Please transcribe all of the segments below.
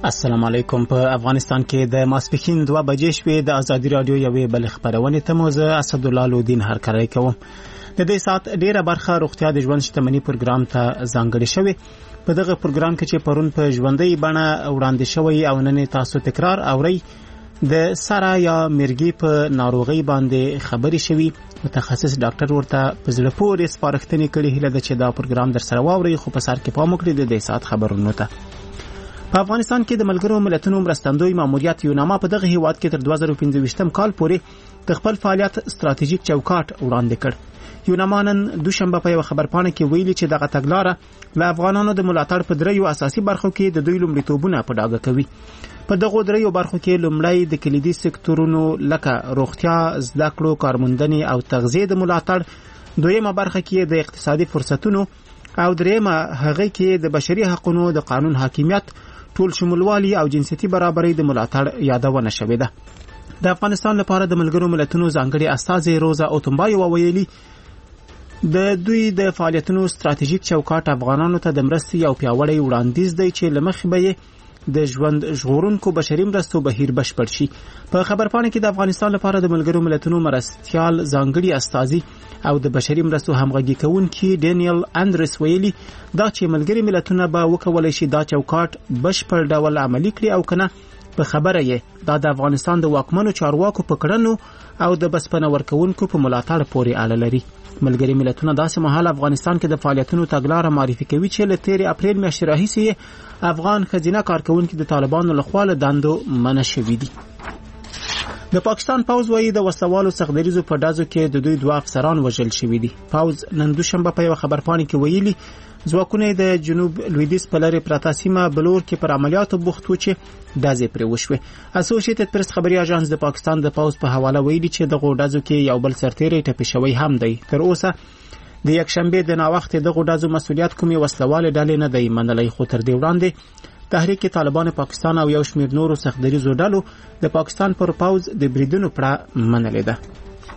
السلام علیکم. په افغانستان کې د ماسپښین 2 بجې شوې. د ازادي رادیو یوې بل خبرونه ته موزه اسدالله لودین هرکړی کوم. د دې سات ډیره برخه روغتیا د ژوند شتمنۍ پروګرام ته ځانګړې شوې. په دغه پروګرام کې چې پرون په ژوندۍ بڼه وړاندې شوی او نن تاسو تکرار اوري د سارا یا مرګي په ناروغي باندې خبري شوی. متخصص ډاکټر ورته په زړه پورې سپارښتنې کړې هله د چې دا پروګرام در سره واوري خو په سر کې پام وکړئ د دې سات خبرونو ته. په افغانستان کې د ملګرو ملتونو مرستندوی ماموریت یوناما په دغه هیواد کې تر 2015 کال پورې د خپل فعالیت ستراتیژیک چوکاټ وړاندې کړ. یوناما نن دوشنبه په یو خبرپاڼه کې ویلي چې دغه تګلاره له افغانانو د ملاتړ په دریو اساسي برخو کې د دوی لومړیتوبونه په ډاګه کوي. په دغه دریو برخو کې لومړی د کلیدي سکتورونو لکه روغتیا، زده کړو، کارموندنې او تغذیه د ملاتړ، دویمه برخه کې د اقتصادي فرصتونو او دریمه هغه کې د بشري حقوقو د قانون حاکمیت، ټول شمولوالي او جنسيتي برابرۍ د ملاتړ یادونه شوې ده. د افغانستان لپاره د ملګرو ملتونو ځانګړي استازي روزا اوتمبایو ویلي د دوی د فعالیتونو ستراتیژیک چوکاټ افغانانو ته د مرستې یو پیاوړی وړاندیز دی چې لمخ به د ژوند ژغورونکو بشري مرستو بهیر بشپړ شي. په خبرپاڼه کې د افغانستان لپاره د ملګرو ملتونو مرستيال ځانګړي استازي او د بشري مرستو همغږي کوونکي ډینیل اندرس ویلي دا چې ملګري ملتونه به وکولای شي دا چوکاټ بشپړ ډول عملي کړي او کنه په خبره یې دا د افغانستان د واکمنو چارواکو په کړنو او د بسپنه ورکوونکو په ملاتړ پورې اړه لري. ملګري ملتونه داسې مهال افغانستان کې د فعالیتونو تګلاره معرفي کوي چې له 13 اپریل میاشتې راهیسې افغان خزینه کارکونکو د طالبانو لخوا له دندو منع شوي دي. د پاکستان پوز وایي د وسلوالو څخدریزو په ډازو کې د دوی 2 افسران وژل شوي دي. پوز نن دوشنبه په یو خبرپاڼه کې ویلي ځواکونه د جنوب لویدیځ په لارې پراته سیمه بلور کې پر عملیاتو بوخت و چې ډازې پرې وشوې. اسوسییټډ پریس خبري اژانس د پاکستان د پوز په حواله ویلي چې دغه ډازو کې یو بل سرتیری ټپي شوی هم دی. تر اوسه د یکشنبه د ناوخت دغه ډازو مسولیت کومي وسلواله ډلې نه دی منلای، خو تر دې وړاندې تحریک طالبان پاکستان او یو شمېر نورو سخدریزو ډلو د پاکستان پر پوز د بریدونو پړه منلې ده.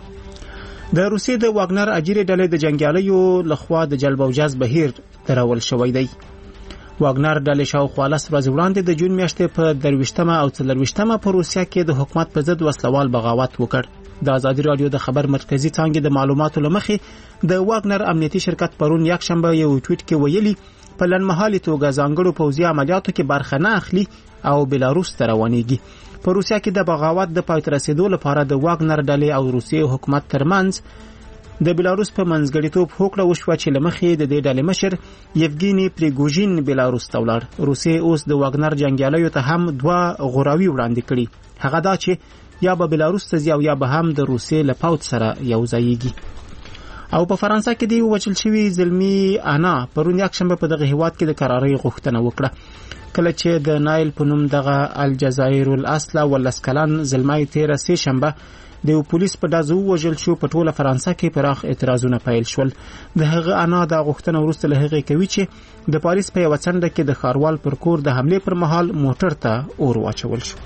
د روسیې د واګنر اجیري ډلې د جنگیالیو لخوا د جلب او جذب بهیر درول شوی دی. واګنر ډلې شاوخوا 10 ورځې وړاندې د جون میاشتې په 23مه او 24مه په روسیا کې د حکومت په ضد وسلوال بغاوت وکړ. د ازادي رادیو د خبر مرکزی څانګې د معلوماتو لمخې د واګنر امنیتي شرکت پرون یکشنبه یو ټویټ کې ویلي په لنمحالي توګه ځانګړو پوځي عملیاتو کې برخه نه اخلي او بلاروس ته روانېږي. په روسیا کې د بغاوت د پای ته رسیدو لپاره د واګنر ډلې او روسیې حکومت ترمنځ د بلاروس په منځګړیتوب هوکړه وشوه چې لمخې د دې ډلې مشر یفګینی پریګوژین بلاروس ته ولاړ. روسیې اوس د واګنر جنگیالیو ته هم 2 غوراوي وړاندې کړي. هغه دا چې یا به بلاروس ته ځي او یا به هم د روسیې له پوځ سره یو ځایږي. او په فرانسه کې دی وچل شوی زلمی انا پرون یکشنبه په دغه هیواد کې د قرارۍ غوښتنه وکړه کله چې د نایل په نوم دغه الجزائر الاصل ولسکلن زلمی 13 شنبه د پولیس په دازو وژل شو. په ټوله فرانسه کې پراخ اعتراضونه پیل شول. د هغه انا د غوښتنه ورسته له هغه کوي چې د پاریس په یو څنډه کې د خاروال پر کور د حمله پر مهال موټر ته اور واچول شو.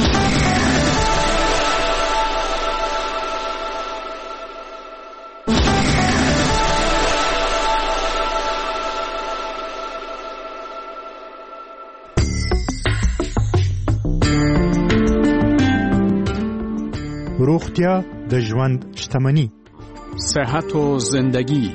روغتیا د ژوند شتمنی، صحت و زندگی.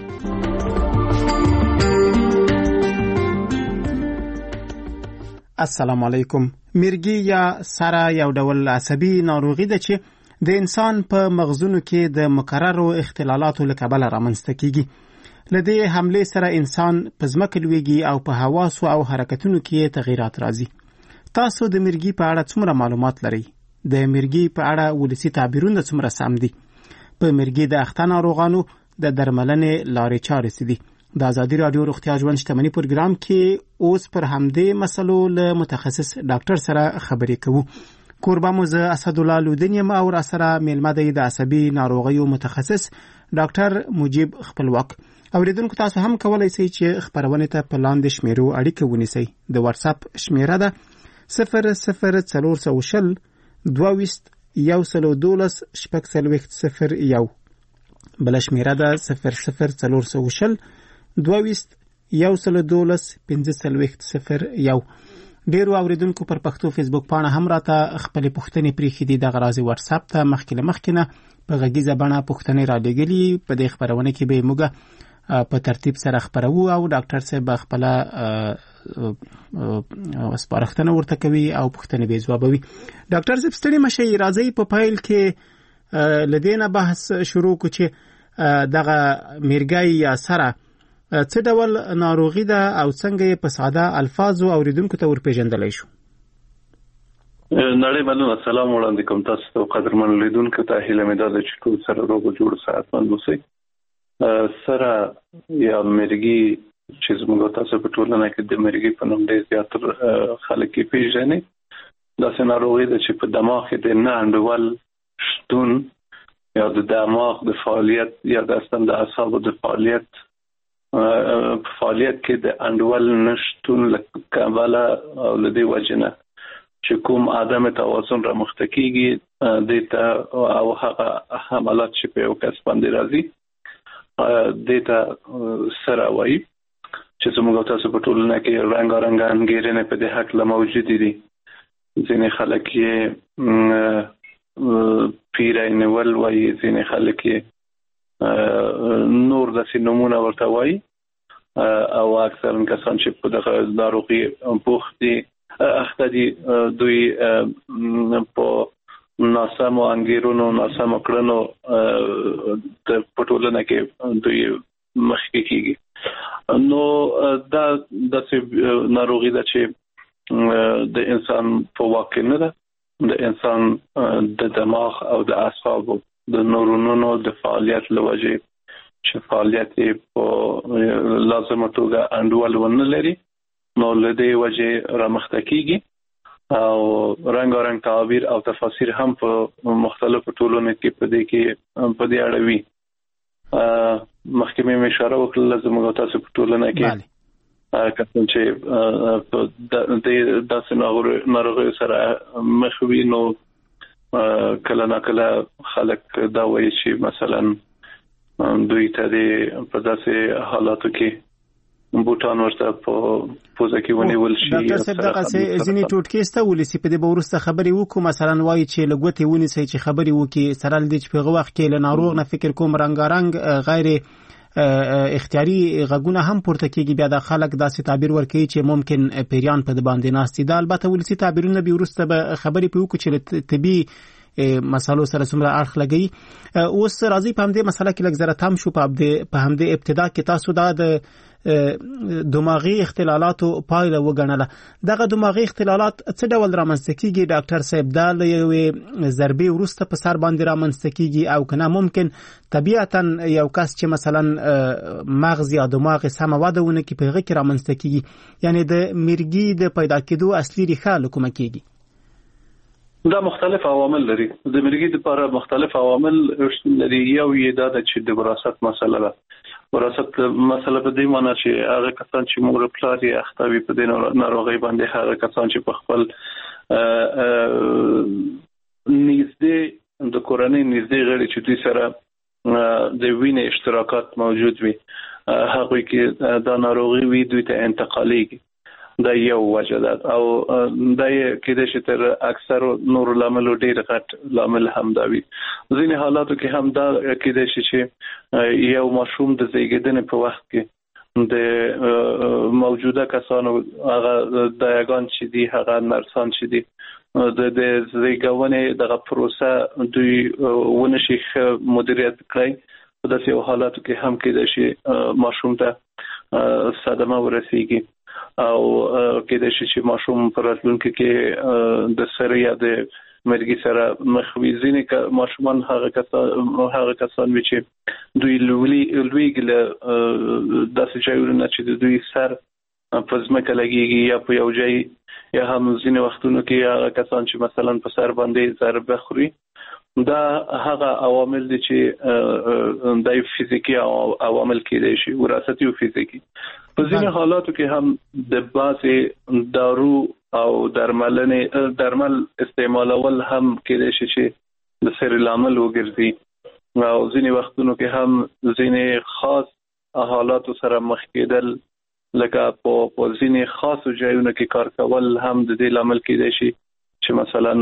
السلام علیکم. مرګي یا سارا یو ډول عصبي ناروغي ده چې د انسان په مغزونو کې د مکررو اختلالاتو له کبله رامنځته کیږي. لدې حمله سره انسان په ځمکه لویږي او په حواسو او حرکتونو کې تغیرات راځي. تاسو د مرګي په اړه څومره معلومات لرئ؟ د مرګي په اړه ولسی تعبیرونه څومره سم دي؟ په مرګي د اخته ناروغانو د درملنې لارې چارې څه دي؟ د ازادي رادیو روغتیا ژوند شتمنۍ پروګرام کې اوس پر همدې مسلو له متخصص ډاکټر سره خبرې کوو. کوربه مو زه اسدالله لودین یم او را سره میلمه دی د عصبي ناروغیو متخصص ډاکټر مجيب خپلواک. اوریدونکو تاسو هم کولای شئ چې خبرونه ته په لاندې شمیرو اړیکه ونیسئ. د واتس اپ شمیره ده 00400 22 112 001. بل شمیره ده 00400 22 112 001. ډیرو اوریدونکو پر پښتو فیسبوک پاڼه هم راته خپل پوښتنې پریښې دي. د غرازي واتس اپ ته مخکې نه په غږیزه بڼه پوښتنې را لګلې. په دې خبرونه کې به موږ په ترتیب سره خبرو او ډاکټر صاحب خپل سپارښتنه ورته کوي او پوښتنې به ځوابوي. ډاکټر صاحب ستړي مشي، راځي په پایل کې لدينا بحث شروع کو چې دغه میرګي یا سره څه ډول ناروغي ده او څنګه په ساده الفاظو اوریدونکو ته ورپېژندلای شو. نړۍ مننه. سلام وړاندې کوم تاسو ته قدرمن لیدونکو ته. هیله مې ده چې ټول سره روغ جوړ صحتمند اوسئ. سره یا میرګي چې زموږ تاسو په ټولنه کې د میرګي په نوم ډېر زیات خلک یې پیژني. دا ناروغي ده چې په دماغ کې د نه انډول شتون یا د دماغ د فعالیت یا د اعصابو د فعالیت کې د انډول نشتون لکه او لدی وجنه چې کوم عدم توازن را مختکیږي دیتا او هغه حملات چې په یو کس باندې راځي دیتا سره وایي چې زموږ تاسو په ټولنه کې رنگارنګ انګیرنې په دې حق له موجود دي. ځینې خلک یې پیرینول وایي، ځینې خلک یې نور داسې نمونه ورته وایي او اکثرا کسان چې په دغه ناروغي بوخت دي اخته دي دوی په ناسمو انګیرونو ناسمو کړنو د پټولنه کې دوی مخکې کیږي. نو دا داسې ناروغي ده چې د انسان په واک نه ده. د انسان د دماغ او د اعصابو د نورونونو د فعالیت لوجه چې فعالیت په لازمه توګه انډول ونه لري نو لدې وجه رامخته کیږي او رنگارنګ تعابیر او تفاسیر هم په مختلفو ټولنو کې په دې اړه وي. مخکې مې اشاره وکړه زموږ تاسو په ټولنه کې کله چې د داسې ناروغي سره مخ وي نو کله ناکله خلک دا وایي چې مثلا دوی ته په داسې حالاتو کې بوتان ورته په پوزه کې ونیول شي. ډاکټر صاحب دغه ځینې ټوټکې سته ولسی په دې ورسته خبرې وکړو مثلا وایي چې لګوتې ونیسي چې خبرې وکړي سره لدې چې په وخت کې له ناروغ نه فکر کوم رنگارنګ غیر اختیاري غږونه هم پورته کیږي. بیا د خلک داسې تعبیر ورکوي چې ممکن پیریان په باندې ناستي. دا البته ولسی تعبیرونه به ورسته به خبرې په وکړو چې طبي مسالو سره څومره اړخ لګي. اوس راځي په همدې مسله کې لږ زره تم شو. په همدې ابتدا کې تاسو دا د دماغي اختلالاتو پایله وګڼله. دغه دماغي اختلالات څه ډول رامنځته کیږي ډاکټر صاحب؟ دا له یوې ضربې وروسته په سر باندې رامنځته کیږي او کنه ممکن طبیعتا یو کس چې مثلا مغز یا دماغ سم وده ونه کې په هغه کې رامنځته کیږي، یعنی د میرګي د پیدا کېدو اصلي ریښه لکه کیږي؟ دا مختلف عوامل لري. د میرګي لپاره مختلف عوامل لري. یو یې دا چې د وراثت مسله ده. وراثت مسله په دې معنی چې هغه کسان چې مور پلار یې اخته وي په دې ناروغي باندې، هغه کسان چې په خپل نږدې د کورنۍ نږدې غړي چې دوی سره د وینې اشتراکات موجود وي هغه کې دا ناروغي وي دوی ته انتقالېږي. دا یو وجه ده او دا کېدای شي تر اکثر نور لامل ډېر غټ لامل هم دا وي. ځینې حالاتو کې هم دا کېدای شي چې یو ماشوم د زیږیدنې په وخت کې د موجوده کسانو هغه دایګان چې دي هغه نرسان چې دي د زیږونې دغه پروسه دوی ونشي مدیریت کړی. په داسې حالاتو کې هم کېدای شي ماشوم ته صدمه ورسیږي او کېدای شي چې ماشوم پر راتلونکي کې د سر یا د مرګي سره مخ وي. ځینې ماشومان هغه کسان وي چې دوی لویږي له داسې ځایونو چې دوی سر په ځمکه لګيږي یا په یو ځای، یا هم ځینې وختونو کې هغه کسان چې مثلا په سر باندې ضربه خوري. دا هغه عوامل دي چې د فزیکی عوامل کېدای شي، وراثتي او فزیکی. په ځینې حالاتو کې هم د بعضي دارو او درمل استعمالول هم کېدای شي چې د سر لامل وګرځي او ځینې وختونو کې هم ځینې خاص حالاتو سره مخ کېدل لکه په ځینې خاصو ځایونو کې کار کول هم د دې لامل کېدای شي چې مثلا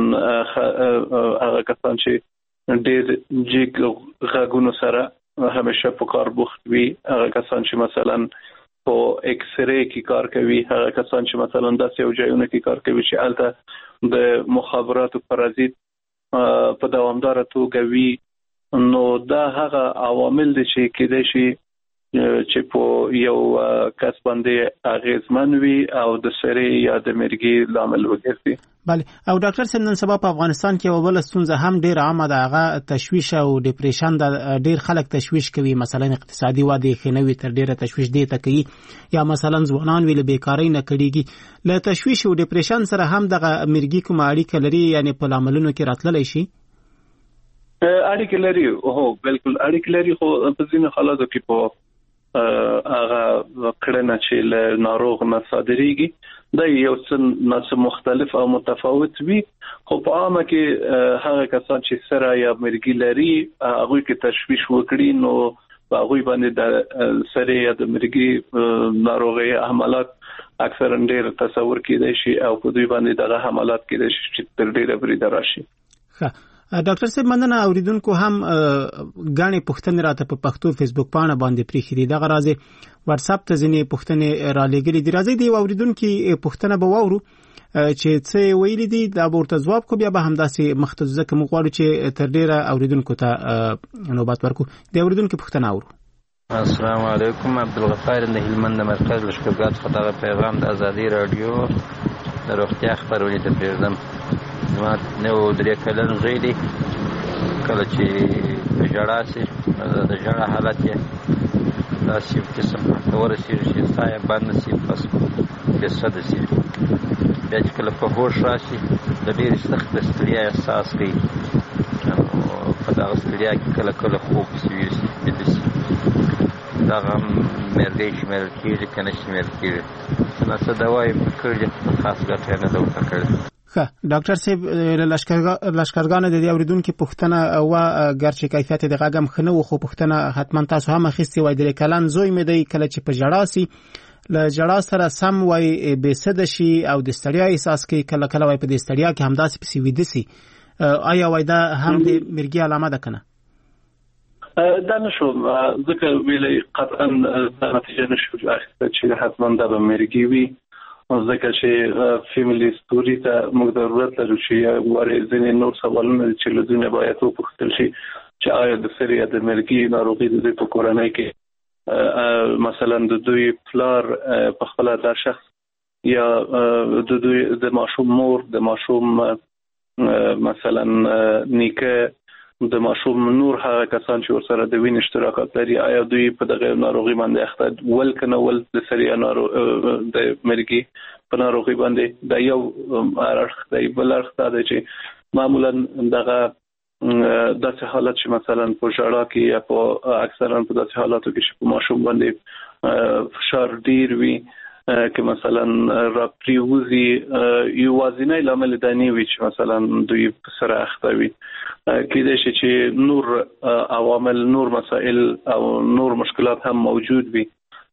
هغه کسان چې ډېر جګ غږونو سره همیشه په کار بوخت وي، هغه کسان چې مثلا په ایکس ری کې کار کوي، هغه کسان چې مثلا داسې یو ځایونه کې کار کوي چې الته د مخابراتو پرازیت په دوامدار توګه وي، نو دا هغه عوامل دي چې کېدای شي چې په یو کس باندې اغیزمن وي او د سری یا د مرګي لامل وګرځي. بله، او ډاکټر صاحب نن سبا په افغانستان کې یو بل ستونزه هم ډیر عامه ده، هغه تشویش او ډیپریشن ده. ډیر خلک تشویش کوي، مثلا اقتصادي وده خنوي تر ډیره تشویش دی ته کوي، یا مثلا ځوانان ویل بیکاری نه کړيږي. له تشویش او ډیپریشن سره هم دغه مرګي کوم اړیکه لري، یعنی په لاملونو کې راتللی شي؟ اړیکه لري، هو بالکل اړیکه لري، خو په ځینو حالاتو کې په هغه کړنه چې له ناروغ نه صادريږي دا یو څه مختلف او متفاوت وي، خو په عامه کې هغه کسان چې سره یا مرګي لري هغه کې تشویش وکړي، نو هغه باندې د سره یا د مرګي ناروغي حملات اکثر ډېر تصور کېدای شي او په دوی باندې دغه حملات کېدای شي چې تر ډېره بریده راشي. ډاکټر صاحب مننه. اوریدونکو هم غاڼې پوښتنې راته په پښتو فیسبوک باندې پریښې دي، دغه راځي واتس اپ ته ځینې پوښتنې را لګلې دي. راځي دی اوریدونکو پوښتنه به واورو چې څه ویلي دي، دا ورته جواب کو، بیا به همداسې مختصره کوم غواړو چې تر ډیره اوریدونکو ته نوبت ورکو. د اوریدونکو پوښتنه اورو. السلام علیکم، عبدالغفار د هلمند مرکز لشکرګاه څخه دا پیغام د ازادي رادیو د روغتیا خبرونه ته پرېږدم. ما نو درې کلن زوی دی، کله چې ژړا سي د ژړا حالت یې داسې قسم ته ورسېږي چې ساه یې بنده سي، بس بېسده سي. بیا چې کله په هوښ راشي د ډېرې سختې ستړیا احساس کوي، په دغه ستړیا کې کله کله خوب پسې ویښ ویده سي. دغه هم مرګی شمېرل کېږي که نه شمېرل کېږي، څه نه څه دوا یې پرې کړي، خاص ګټه یې نه ده ورته کړې. ډاکټر صاحب له لشکرګاه د دې اوریدونکو پوښتنه او ګرچې کیفیت د غږم خنه و، خو پوښتنه حتما تاسو هم اخیستي وای. د کلن زوی مې دی، کله چې په ژړا سي له ژړا سره سم وای بېسده شي او د ستړیا احساس کوي، کله کله وای په دې ستړیا کې همداسې پسې ویده سي. آیا وای دا هم د مرګي علامه ده کنه؟ دا نشو ځکه ویلې قطعا نتیجه نشو اخیسته چې حتما دا به مرګي وي، ځکه چې فیملی ستوري ته موږ ضرورت لرو چې ورې ځینې نور سوالونه چې له دوی باید وپوښتل شي چې آیا د سری یا د مرګي ناروغي د دوی په کورنۍ کې مثلا د دوی پلار په خپل دا شخص یا د دوی د ماشوم مور، د ماشوم مثلا نیکه، د ماشوم نور هغه کسان چې ورسره د وینې اشتراکات لري، آیا دوی په دغه ناروغي باندې اخته ول کنه ول د سری د مرګي په ناروغي باندې. دا یو اړخ دی. بل اړخ دا دی چې معمولا دغه داسې حالت چې مثلا په ژړا کې یا په اکثرا په داسې حالاتو کې چې په ماشوم باندې فشار ډیر وي، که مثلا را پریوزي یوازینی لامل دا نه وي چې مثلا دوی سره اخته وي، کېدای شي چې نور عوامل، نور مسائل او نور مشکلات هم موجود وي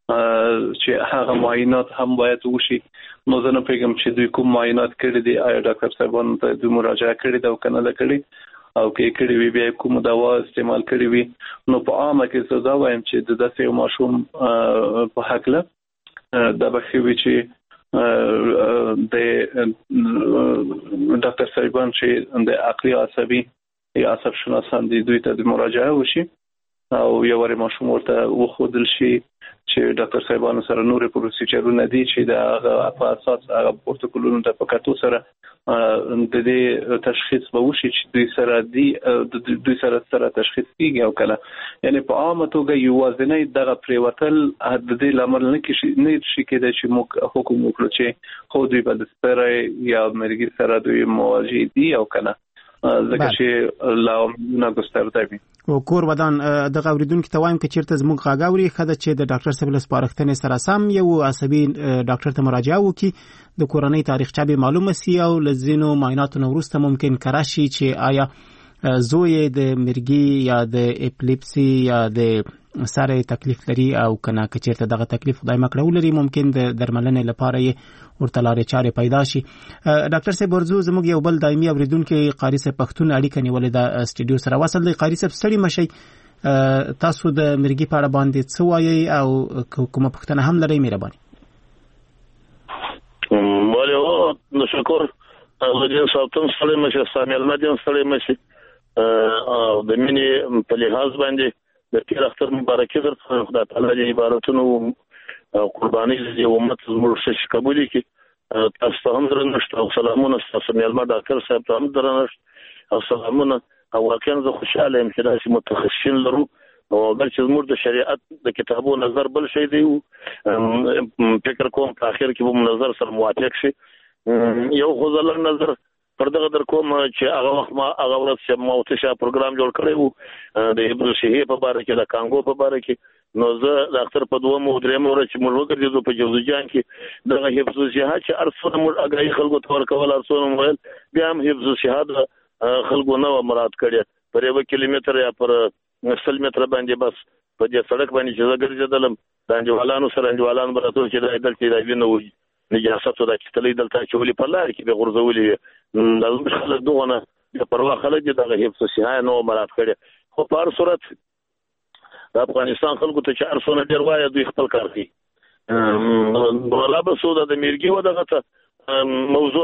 چې هغه معاینات هم باید وشي. نو زه نه پوهیږم چې دوی کوم معاینات کړي دي، آیا ډاکټر صاحبانو ته دوی مراجعه کړې ده او که نه ده کړې، او که یې کړې وي بیا کوم دوا استعمال کړې وي. نو په عامه کې زه دا وایم چې د داسې یو ماشوم په هکله دا به ښه وي چې د ډاکټر صاحبان چې د عقلي عصبي یا عصب شناسان دي دوی ته د مراجعه وشي او یو وری ماشوم ورته وښودل شي چې ډاکټر صاحبانو سره نورې پروسیجرونه دي چې د هغه په اساس هغه پروتوکولونو ته په کتو سره د دې تشخیص به وشي چې دوی سره تشخیص کیږي او کله. یعنی په عامه توګه یوازینی دغه پریوتل د دې لامل نه شي کېدای چې موږ حکم وکړو چې خو دوی به د سپری یا مرګي سره دوی مواجه دي او کنه، ځکه چې لا ګسترده وي. او کور ودان دغه اوریدونکو ته وایم چې چیرته زموږ غاګاوري خده چې د ډاکټر صاحب له سپارښتنې سره سم یو عصبي ډاکټر ته مراجعه وکړي، د کورنۍ تاریخچه به معلومه سي او لزینو معایناتو وروسته ممکن کراشي چې آیا زوی د مرګي یا د اپلیپسي یا د سره تکلیف لري او کنه کچیرته دغه تکلیف خدای مکړه ولري ممکن د درملنې لپاره یې ورته لارې چارې پیدا شي. ډاکټر صاحب ورزو زموږ یو بل دایمي اوریدونکو قاری صاحب پښتون اړیکه نیولې د سټډیو سره وصل دی. قاری صاحب ستړي مشي، تاسو د مرګي په اړه باندې څه وایي او کومه پوښتنه هم لرئ مهرباني؟ مالیو شکر غوډین صاحب سره مشه سامیل مدین سره مشه د مینې په لحاظ باندې د تیر اختر مبارکي درته خدای تعالی دې عبارتونو قرباني دې امت زموږ شي قبول کړي. تاسو هم درنښت او سلامونه تاسو مېلمه ډاکټر صاحب ته هم درنښت او سلامونه. او واقعا زه خوشاله یم چې داسې متخصصین لرو او بل چې زموږ د شریعت د کتابو نظر بل شي دی فکر کوم په اخر کې به نظر سره موافق شي. یو غوځل نظر پر دغه در کوم چې هغه وخت ما هغه ورځ چې ما وتشه پروګرام جوړ کړی وو د ابن شهی په باره کې د کانګو په باره کې، نو زه د اختر په دوه مو درې مو چې موږ وګرځېدو په جوزجان کې دغه حفظ الشهاد چې ارسونه موږ اگای خلکو ته ورکول ارسونه مویل بیا هم حفظ الشهاد خلکو نه مراد کړی پر 1 کیلومتر یا پر 100 متر باندې بس په دې سړک باندې چې زه ګرځېدلم د انجوالانو سره انجوالان براتو چې د دلته د وینو نجاست د کتلې دلته چې ولې په لار کې به غرزولې د خلک دغه د پروا خلک دغه حفظ الشهاد نو مراد کړی. خو په هر صورت د افغانستان خلکو ته چې ارسونه ډیر وایي دوی خپل کار کوي. ولا به سودا د میرګي و دغه ته موضوع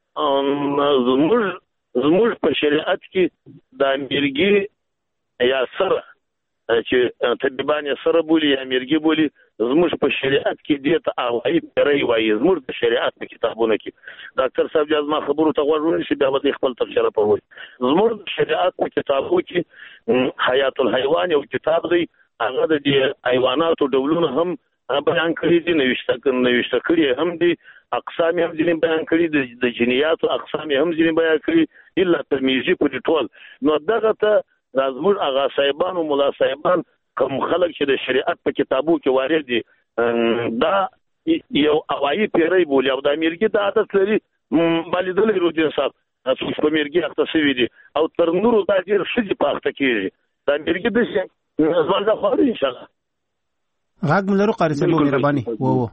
ته زموږ په شریعت کې د میرګي یا سره چې طبيبان سره بولی یا میرګي بولی زموږ په شریعت کې دې ته اوایي پرې وایي. زموږ په شریعت په کتابونو کې ډاکټر صاحب جاز ما خبرو ته غوړول شي بیا به خپل تفسیر په وایي. زموږ په شریعت په کتابو کې حیات الحیوان یو کتاب دی، هغه د حیواناتو ډولونه هم بیان کړی دي، نوښت کړی هم دي، اقسام هم ځینې بیان کړی د جنیاتو اقسام هم ځینې بیان کړی الا ترمذی په ټول. نو دغه ته زموږ هغه صاحبان او مولا صاحبان کوم خلک چې د شریعت په کتابو کې وارد دي دا یو اوایي پیری بولی او د امریکا د عادت لري مالیدل روډین صاحب تاسو په امریکا اختصاصي دي او تر نورو د ډیر شدي پاخته کیږي د امریکا د څه ځوانه خو ان شاء الله غاګ ملرو قاری صاحب مهرباني وو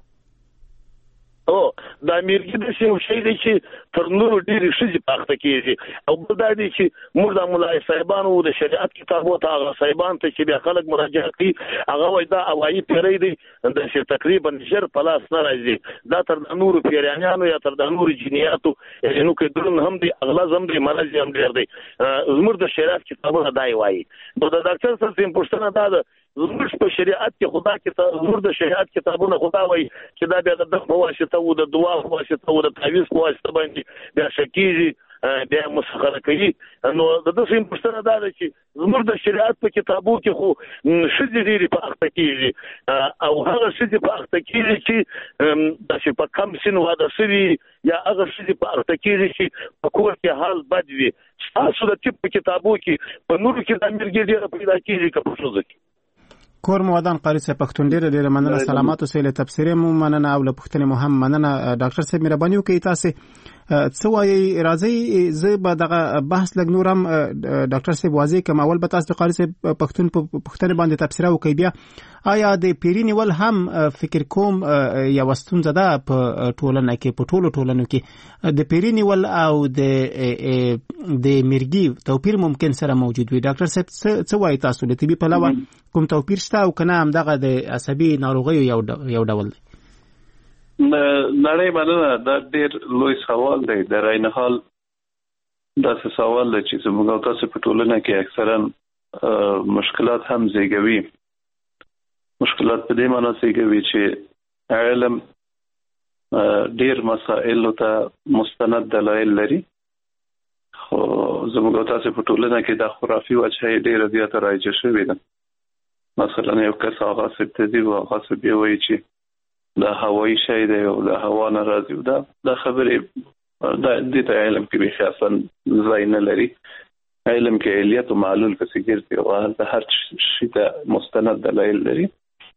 او د امریکا د څه شي دي چې تر نورو ډیر شدي پاخته کیږي او بل دا دي چې موږ د مولای صاحبانو د شریعت کتابو ته هغه صاحبان ته چې بیا خلک مراجعه کوي هغه وای دا اوایي پیری دي د څه تقریبا شر پلاس نه راځي دا تر نورو پیریانو یا تر نورو جنیاتو نو کې درن هم دي اغلاظ هم دي مرض هم ډیر دي. زموږ د شریعت کتابونه دای وایي نو د ډاکټر سره سیم پوښتنه ده زموږ په شریعت کې خدا کې زموږ د شریعت کتابونه خدا وایي چې دا بیا د واسطه او د دعا واسطه او د تعویذ واسطه باندې بیا شکیږي بیا مسخره کوي. نو د دې سیم پوښتنه ده چې زموږ د شریعت په کتابو کې خو شذ ډیری په اخته کیږي او هغه شذ په اخته کیږي چې د شي په کم سن واده سوي یا هغه شذ په اخته کیږي چې په کور کې حال بد وي. تاسو د تip په کتابو کې په نورو کې د امرګي ډیره پیدا کیږي که په څه ځکه کور مودان قاری صاحب پښتون ډیره مننه سلامات او سهیله تفسیر مو مننه او له پښتنې مو هم مننه. ډاکټر صاحب مهرباني وکړئ تاسو څه وایي راځي زه به دغه بحث لګ نورم ډاکټر صاحب واضح کوم اول به تاسو قاری صاحب پښتون په پښتنې باندې تفسیر وکړئ بیا آیا د پیرینی ول هم فکر کوم یا وستون زده په ټولنه کې په ټولو ټولنو کې د پیرینی ول او د مرګي توپیر ممکن سره موجود وي. ډاکټر صاحب څه وایي تاسو له طبي په لور کوم توپیر شته او کنه هم دغه د عصبي ناروغیو یو ډول دی؟ نړۍ مننه دا ډېر لوی سوال دی. د راینه حال داسې سوال دی چې زموږ او تاسو په ټولنه کې اکثرا مشکلات هم زیږوي. مشکلات په دې معنی زیږوي چې علم ډېر مسائل ته مستند دلایل لري خو زموږ او تاسو په ټولنه کې د خرافي وجه ډېر زیاته راځي شوې ده. مثلا یو کس هغه ستدي او هغه څه به وایي چې دا هوایی شی دی او د هوا نه راځي دا خبرې د دې ته علم کې به خاصه ځای نه لري. علم کې علیت او معلول کې ګرځي او د هر شي ته مستند دلایل لري.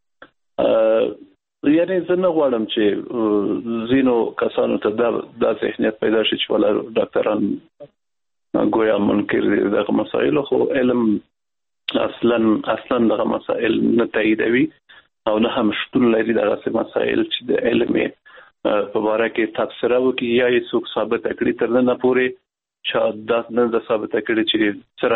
یعنی زه نه غواړم چې زینو کسانو ته دا ذهنیت پیدا شي چې ولا ډاکټران ګویا منکر دي دغه مسایل، خو علم اصلا دغه مسایل نه تاییدوي او نه هم شتون لري دغه مسایل چې د علم په باره کې تفسیر وکړي یا یې څوک ثابت کړي تر نه پورې چې دا نه ثابت کړي چې څه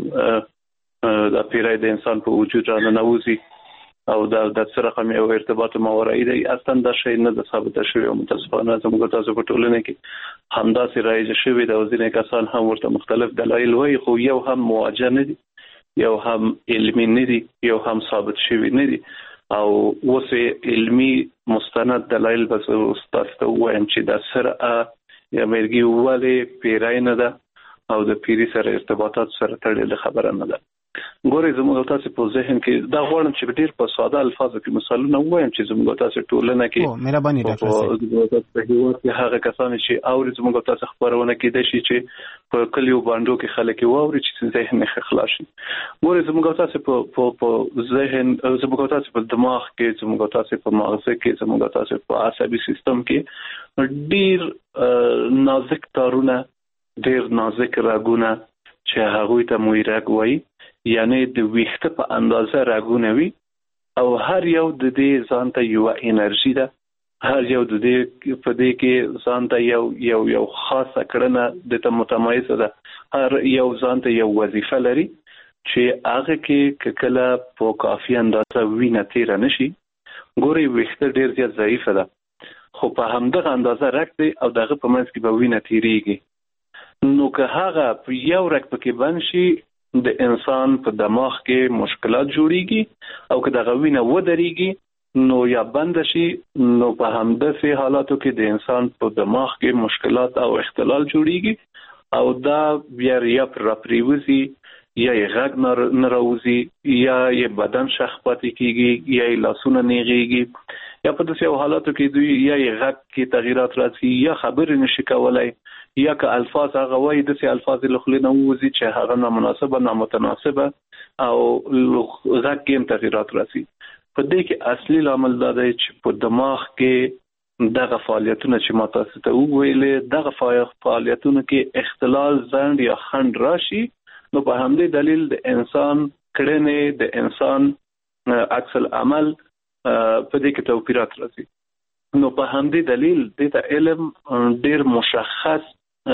رقم د پیرای د انسان په وجود را ننوځي او د څه رقم یو ارتباط ماورایی دی. اصلا دا شی نه د ثابت شوی او متاسفانه زموږ تاسو په ټولنه کې همداسې رایج شوی د ځینې کسان هم ورته مختلف دلایل وایي، خو یو هم مواجه نه دي، یو هم علمي نه دي، یو هم ثابت شوی نه دي. او اوس علمي مستند دلایل بس تاسو ته وایم چې دا سره یا مرګي واله پیرای نه ده او د پیری سره ارتباطات سره تړلې خبره نه ده. ګورې زموږ تاسو په ذهن کې دا غواړم چې ډیر په ساده الفاظو کې مثالونه وایم چې زموږ تاسو ټولنه کې مهرباني راکړئ په هیواد کې هغه کسان چې اوري زموږ تاسو خبرونه کې د شي چې په کلیو باندې کې خلک واوري چې ذهن یې خلاص شي. ګورې زموږ تاسو په ذهن، زموږ تاسو په دماغ کې، زموږ تاسو په مغز کې، زموږ تاسو په عصبي سیستم کې ډیر نازک تارونه، ډیر نازک رګونه چې هغه ته مویرګ وایي، یعنی د ویښته په اندازه راګونه وي او هر یو د دې ځان ته یو انرژي ده، هر یو د دې په دې کې ځان ته یو خاصه کړنه د ته متمایزه ده، هر یو ځان ته یو وظیفه لري چې هغه کې کله په کافي اندازه وینه تیر نشي. ګوري ویښته ډیر زیات ضعیفه ده، خو په همدغه اندازه راکړي او دغه په منځ کې به وینه تیریږي. نو که هغه په یو رک پکې بند شي د انسان په دماغ کې مشکلات جوړیږي او که دغه وینه ودرېږي نو یا بند شي، نو په همدغه حالاتو کې د انسان په دماغ کې مشکلات او اختلال جوړیږي او دا بیا یا پریوزي یا یې غږ نه راوځي یا یې بدن شخ پاتې کیږي یا یې لاسونه نیغیږي یا په داسې حالاتو کې دوی یا یې غږ کې تغیرات راځي یا خبرې نشي کولای یا که الفاظ هغه وایي داسې الفاظ له خولې نه ووځي چې هغه نامناسبه نامتناسبه او غږ کې هم تغیرات راځي. په دې کې اصلي لامل دا دی چې په دماغ کې دغه فعالیتونه چې ما تاسو ته وویلې، دغه فعالیتونه کې اختلال ځنډ یا خنډ راشي، نو په همدې دلیل د انسان کړنې، د انسان عکس العمل په دې کې توپیرات راځي. نو په همدې دلیل د علم ډیر مشخص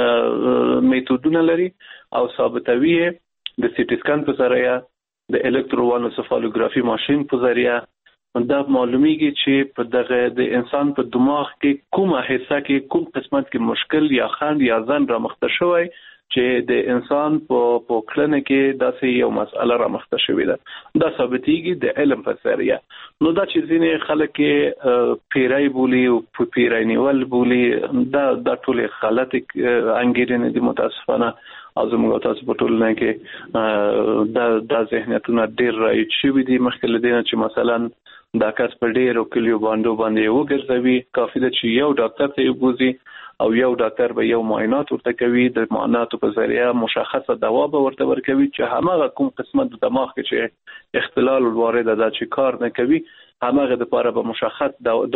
میتودونه لري او ثابتوي د سي ټي سکان په ذریعہ، د الکتروانسفالوګرافي ماشين په ذریعہ دا معلومیږي چې په دغه د انسان په دماغ کې کومه حصہ کې کوم قسمت کې مشکل یا خنډ یا ځن را مخته شوی چې د انسان په کړنه کې داسې یو مسأله را مخته شوې ده. دا ثابتېږي د علم په ذریعہ. نو دا چې ځینې خلک پیرای بولي او پیرای نیول بولي، دا ټول غلط انګیرنې دي متاسفانه. او زموږ تاسو په ټولنه کې دا ذهنیتونه ډېر رایج شوي دي مخکې له دې نه چې مثلا دا کس په ډېرو کلیو باندې وګرځوي. کافي ده چې یو ډاکټر ته وبوزي او یو ډاکټر به یو معاینات ورته کوي، د معایناتو په ذریعہ مشخصه دوا به ورته ورکوي چې همغه کوم قسمت د دماغ کې چې اختلال وارد ده چې کار نه کوي، همغه د لپاره به مشخص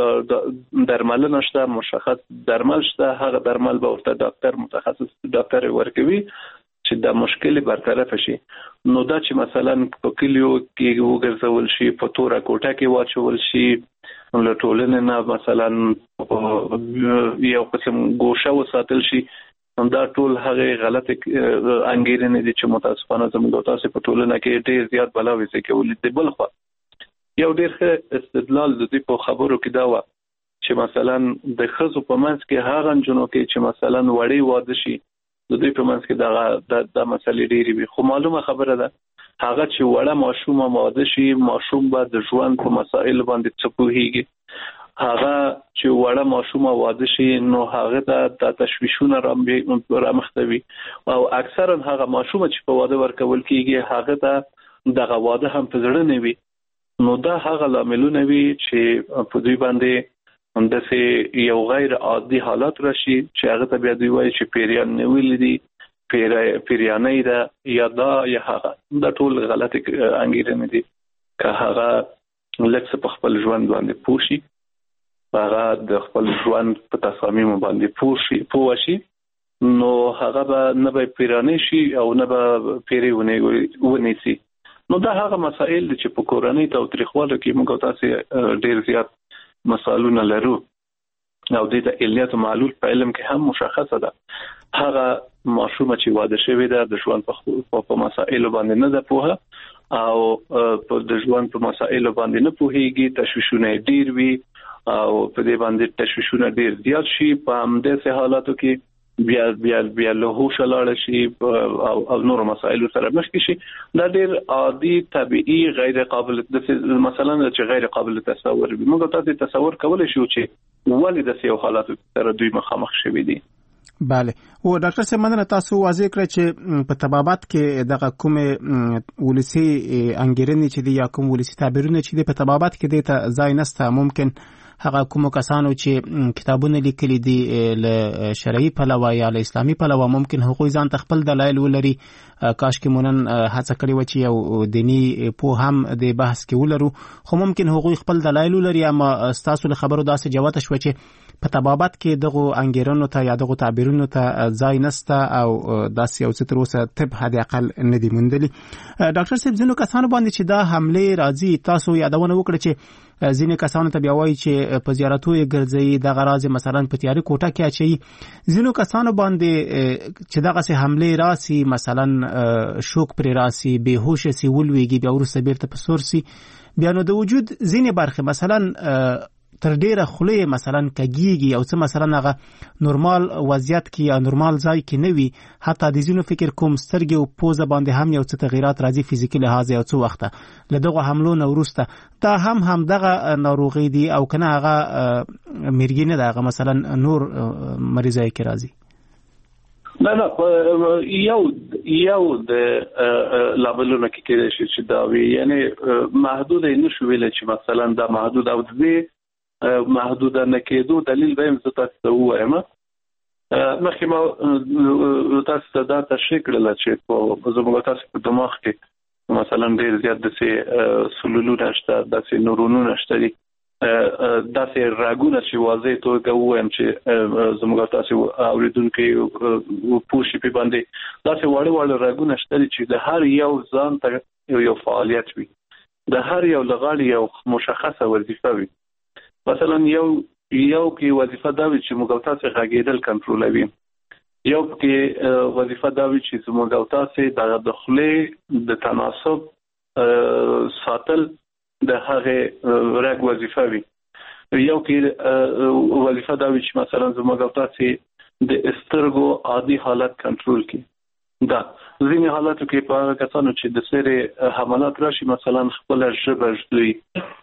درملنه شته، مشخص درمل شته، هغه درمل به ورته ډاکټر متخصص ډاکټر ورکوي چې دا مشکل برطرف شي. نو دا چې مثلا په کلیو کې وګرځول شي، په توره کوټه کې واچول شي، له ټولنې نه مثلا یو قسم ګوشه وساتل شي، دا ټول هغه غلط انګیرنې دي چې متاسفانه زموږ تاسو په ټولنه کې ډېر زیات بلاوي کوي. د بل خوا یو ډېر ښه استدلال د دې په خبرو کې دا و چې مثلا د ښځو په منځ کې هغه جنو کې چې مثلا وړي واده شي، د دې په منځ کې دا مسلې ډېرې وي. خو معلومه خبره ده هغه چې وړه ماشومه واده شي، ماشوم به د ژوند په مسائل باندې څه پوهیږي. هغه چې وړه ماشومه واده شي نو هغه د تشویشونه رامختوي او اکثرا هغه ماشومه چې په واده ورکول کیږي هغه ته دغه واده هم په زړه نه وي. نو دا هغه لاملونه وي چې په دوی باندې همداسې یو غیر عادي حالات راشي چې هغه ته بیا دوی وایي چې پیریان نیول دي، پیریانۍ ده یا دا یا هغه. دا ټول غلط انګیرنې دي. که هغه لږ څه په خپل ژوند باندې پوه شي، هغه د خپل ژوند په تصامیمو باندې پوه شي، نو هغه به نه به پیرانی شي او نه به پیریونه ونیسي. نو دا هغه مسائل چې په کورنۍ تاوتریخوالو کې موږ تاسو ډیر زیات مسائلونه لرو او د علت معلول په علم کې هم مشخصه ده. هغه ماشومه چې واده شوی ده د ژوند په مسائل باندې نه ده پوهه او په د ژوند په مسائل باندې نه پوهیږي، تشویشونه ډیر وي او په دې باندې تشویشونه ډیر زیات شي. په همدې حالاتو کې بیا له هوش لاړ شي او نور مسائل سره مخ شي. دا ډیر عادي طبيعي غیر قابل مثلا چې غیر قابل تصور وي. موږ تاسو تصور کولای شو چې ولې د سیو حالاتو سره دوی مخامخ شوي دي. بله. او ډاکټر صاحب مننه، تاسو واضح کړئ چې په طبابت کې دغه کومه ولسی انګیرنې چې دی یا کوم ولسی تعبیرونه چې دی په طبابت کې دی ته ځای نسته. ممکن هغه کوم کسانو چې کتابونه لیکلي دي له شرعي پلوه یا له اسلامي پلوه ممکن هغوی ځان خپل دلایل ولري. کاش کې مونن هڅه کړې و چې یو دینی په هم د بحث کې ولرو، خو ممکن هغوی خپل دلایل ولري. اما تاسو له خبرو داسې جواب شو چې په طبابت کې دغه انګیرنو ته یا دغه تعبیرونو ته ځای نسته او داسې یو څه تر اوسه طب حد اقل نه دی موندلی. ډاکټر صاحب ځینو کسانو باندې چې دا حمله راځي، تاسو یادونه وکړه چې ځینې کسانو ته بیا وایي چې په زیارتو یې ګرځي، دغه راز مثلا په تیاري کوټه کې اچي. ځینو کسانو باندې چې دغه سه حمله راسي، مثلا شوک پر راسي، بهوش سي، ولويږي، بیا ورسره بیرته په سور سي، بیا نو د وجود ځینې برخه مثلا تر ډیره خله مثلا کګیږي او څه مثلا هغه نورمال وضعیت کې یا نورمال ځای کې نه وي، حتی د ځینو فکر کوم سترګې او پوزه باندې هم یو څه تغیرات راځي فزیکي لحاظ یو څه وخت له دغه حملو نه وروسته. دا هم دغه ناروغي دي او کنه هغه مرګي نه ده، مثلا نور مریضای کې راځي. نه یو د لابلونه کې کېږي چې دا وی یعنی محدود نه شو ویل چې مثلا دا محدود او د محدود نه کېدو دلیل به هم تاسو وایم. مخکې ما تاسو دا تشریح کړل چې په زموږ تاسو په دماغ کې مثلا ډېر زیات د سلولونه شته، د نورونونه شته، داسې راګونه چې واضح توګه وایم چې زموږ تاسو اوریدونکو پوښي په باندې داسې وړ راګونه شته چې د هر یو ځان ته یو فعالیت وي، د هر یو لغړی یو مشخصه وظیفه وي. مثلا یو کې وظیفه دا وي چې موږ تاسو غږیدل کنټرولوي، یو کې وظیفه دا وي چې موږ تاسو د داخلي د تناسب ساتل د هغه رګ وظیفه وي، یو کې وظیفه دا وي چې مثلا موږ تاسو د استرګو عادي حالت کنټرول کړي. دا ځینې حالاتو کې په کسانو چې د سری حملات راشي مثلا خپل ژبه جوړي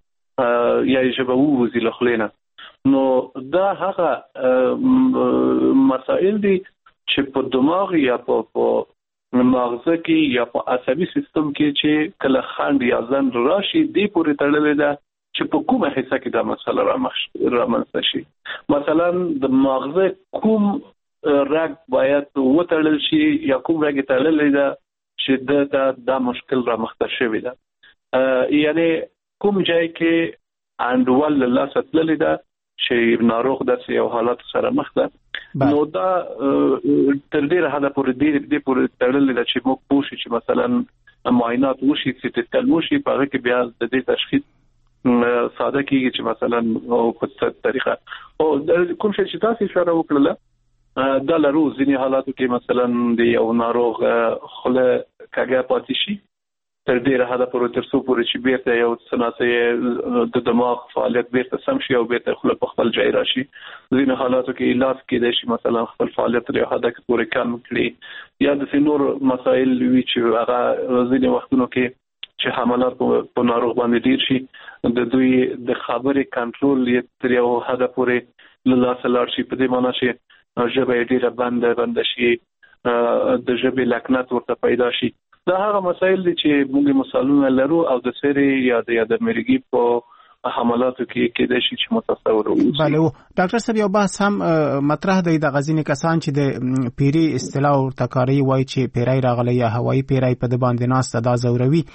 یا ژبه ووزي له خلینا، نو دا هغه مسائل دي چې په دماغ یا په مغزه کې یا په عصبي سیستم کې چې کله خند یا ځن راشي دی پورې تړلې ده چې په کومه حصہ کې دا مسله رامنځته شي. مثلا د مغزه کوم رګ باید وتړل شي یا کوم رګ تړلې ده چې دا مشکل رامنځته شوی ده، یعنی کوم ځای کې انډول له ستللې ده چې ناروغ د یو حالت سره مخ ده. نو دا تر ډیره حدا پورې دې پورې تړلې ده چې موږ پوه شو چې مثلا معاینات وشي، سټ وشي، په هغه کې بیا د دې تشخیص ساده کیږي چې مثلا په څه طریقه او کوم شي چې تاسو اشاره وکړه دا لرو. ځینې حالاتو کې مثلا د یو ناروغ خله کاږه پاتې شي تر ډیره حدا پورې تر څو پورې چې بیرته یو سناسه د دماغ فعالیت بیرته سم شي او بیرته خپل په خپل ځای راشي. ځینې حالاتو کې علاج کېدای شي مثلا خپل فعالیت لري حدا کې پورې کم کړي یا د نور مسائل وی چې هغه ځینې وختونو کې چې حملات په ناروغ باندې ډیر شي د دوی د خبرې کنټرول یې تر یو حدا پورې له لاس لاړ شي، په دې معنی چې ژبه ډیره بند شي، د ژبې لکنت ورته پیدا شي. دا هغه مسائل دي چې موږ مثالونه لرو او د سری یا د مرګي په حملاتو کې د شي چې متصور وو. بله. ډاکټر صاحب یو بحث هم مطرح دی د غزنی کسان چې د پیری اصطلاح او تکاری وای چې پیرای راغلی یا هوایی پیرای په د باندې ناس دا زوروي.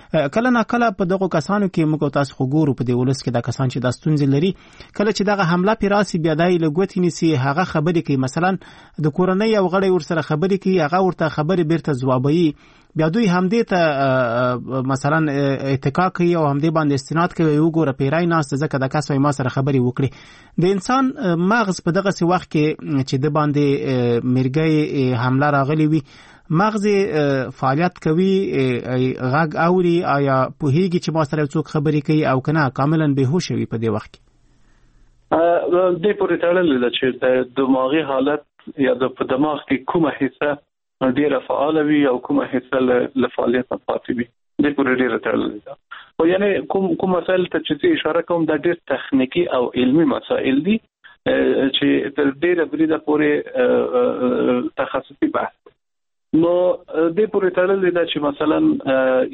کله نه کله په دغه کسانو کې موږ تاسو خو ګورو په دې ولس کې دا کسان چې د ستونزې لري کله چې دغه حمله پیراسي بیا دای لګوتی نسی هغه خبرې کوي مثلا د کورنۍ یو غړی ورسره خبرې کوي هغه ورته خبرې بیرته جوابوي بیا دوی همدې ته مثلا اتکا کوي او همدې باندې استناد کوي وګوره پیرای ناس ځکه د کس ما سره خبرې وکړي د انسان مغز په دغه سی وخت کې چې د باندې مرګي حمله راغلی وي مغز فعالیت کوي غږ اوري آیا پوهیږي چې ما سره څوک خبرې کوي او کنه کاملا بهوش وي په دې وخت کې د پورې تړلې ده چې د دماغي حالت یا د دماغ کې کومه حصہ ډیره فعال وي او کومه حصہ له فعالیت پاتې وي د پورې ډیره تړلې ده او یعنی کوم مسائل ته چې اشاره کوم د ډیر تخنیکی او علمی مسائل دي چې تر ډیره بریده پورې تخصصي بحث نو د پورې تړلې ده چې مثلا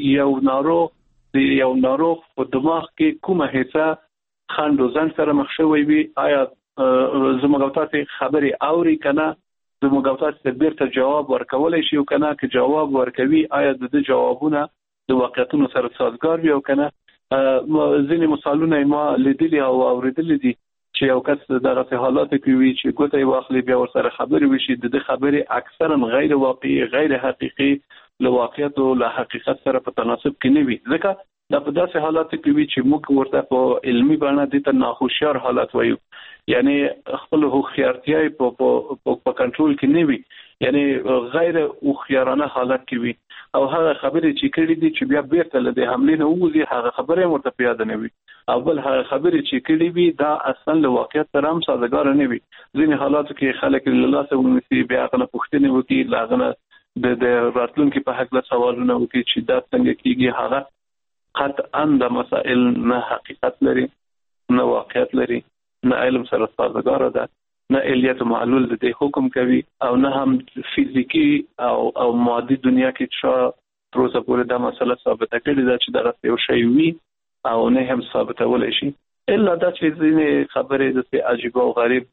یو ناروغ په دماغ کې کومه حصہ خند او زنګ سره مخ شوی وي آیا زموږ تاسو خبرې اوري کنه زموږ تاسو بیرته جواب ورکولای شي او کنه چې جواب ورکوي آیا د جوابونه د واقعیتونو سره سازگار وي او کنه ځینې مثالونه ما لیدلي او اوریدلي دي چې یو کس دغه حالات کې وي چې ګوتې واخلي بیا ورسره خبرې وشي د خبرې اکثرا غیر واقعي غیر حقيقي له واقعیت او له حقیقت سره په تناسب کې نه وي ځکه دا په داسې حالات کې وي چې موږ ورته په علمي بڼه د ناخوشیار حالت وایو یعنی خپل هوښیارتیا په کنټرول کې نه وي یعنی غیر هوښیارانه حالت کې وي او هغه خبرې چې کړې دي چې بیا بیرته له دې حملې نه وځي هغه خبرې ورته پیاده نه وي اول هغه خبرې چې کړې وي دا اصلا له واقعیت سره هم سازگار نه وي ځینې حالاتو کې خلک له لاسه ونیسي بیا غنه پوښتنه وکړي لاغنه د راتلونکو په حق له سوالونه وکړي چې دا څنګه کیږي هغه قطعا د مسائل نه حقیقت لري نه واقعیت لري نه علم سره سازگار ده نه الیت معلول د حکم کوي او نه هم فزیکی او مادي دنیا کې چې پروسه پورې دا مسله ثابته کړي ده چې دا یو شی وي او نه هم ثابتول شي الا دا چې ځینې خبرې د عجیب او غریب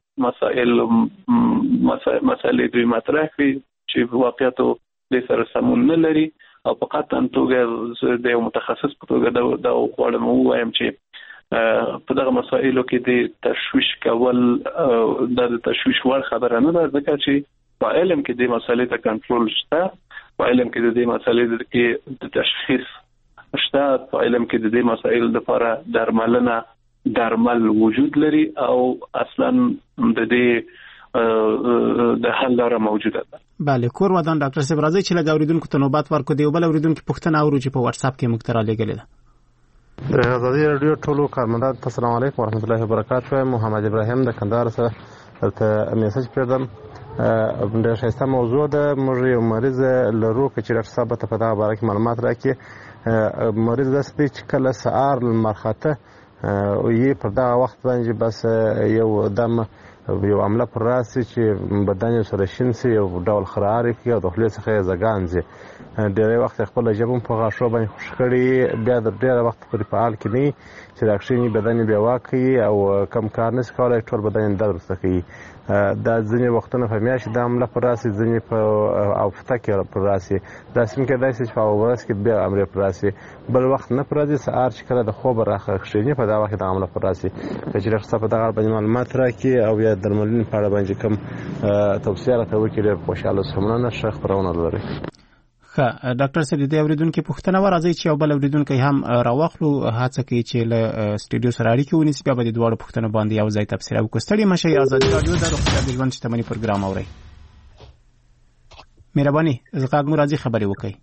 مسائل دوی مطرح کوي چې واقعیت د سره سمون نه لري او په قطعا توګه د یو متخصص په توګه دا غواړم وایم چې په دغه مسایلو کې د تشویش کول د تشویش ور خبره نه ده ځکه چې په علم کې د مسالې ته کنټرول شته په علم کې د مسالې کې د تشخیص شته په علم کې د مسایلو لپاره درمل وجود لري او اصلا د حل لاره موجوده ده بله کور ودان ډاکټر صاحب راځي چې لږ اوریدونکو ته نوبت ورکړو دی بل اوریدونکو پوښتنه اورو چې په واتس اپ کې مختار لګلې ده ازادي رادیو ټولو کارمندان السلام علیکم ورحمت الله وبرکاته محمد ابراهیم د کندهار څخه ته میسج کړم د شایسته موضوع ده موږ یو مریض لرو چې ډاکټر صاحب ته په دا باره کې معلومات راکړي مریض داسې چې کله سهار مرخته یې پر دا وخت باندې بس یو دم یو عمله پر راسي چې بدن یې سره شین سي یو ډول خراري کوي او د خولې څخه یې زګانځي ډېری وخت خپل ژبه په غاښو باندې خوش کړي بیا د ډېر وخت پورې فعال کړي چې راکښینی بدن بیا واقعي او کم کار نس کولای ټول بدن درد کوي دا ځینې وختونه په میاشت د عمله پر راسي ځینې په هفته کې پر راسي دا څنګه کېدای شي چې په ورځ کې بیا عمله پر راسي بل وخت نه پر راځي سهار چې کله د خوب راخښینی په دا وخت د عمله پر راسي چې ډاکټر په دا باندې معلومات راکړي او یا درملین په اړه باندې کوم توصیه راته وکړي ډېر خوشاله شوم نه شیخ پرونه لري ښه ډاکټر صاحب دې اوریدونکو پوښتنه ورځي چې یو بل اوریدونکو هم راوخلو هڅه کوي چې له سټډیو سره اړیکه ونیسي بیا به د دوه پوښتنو باندې یو ځای تفسیر وکړو ستړي مشه آزادي رادیو د روغتیا د ژوند شتمنۍ پروګرام اوري مهرباني زغاګ مو راځي خبري وکړي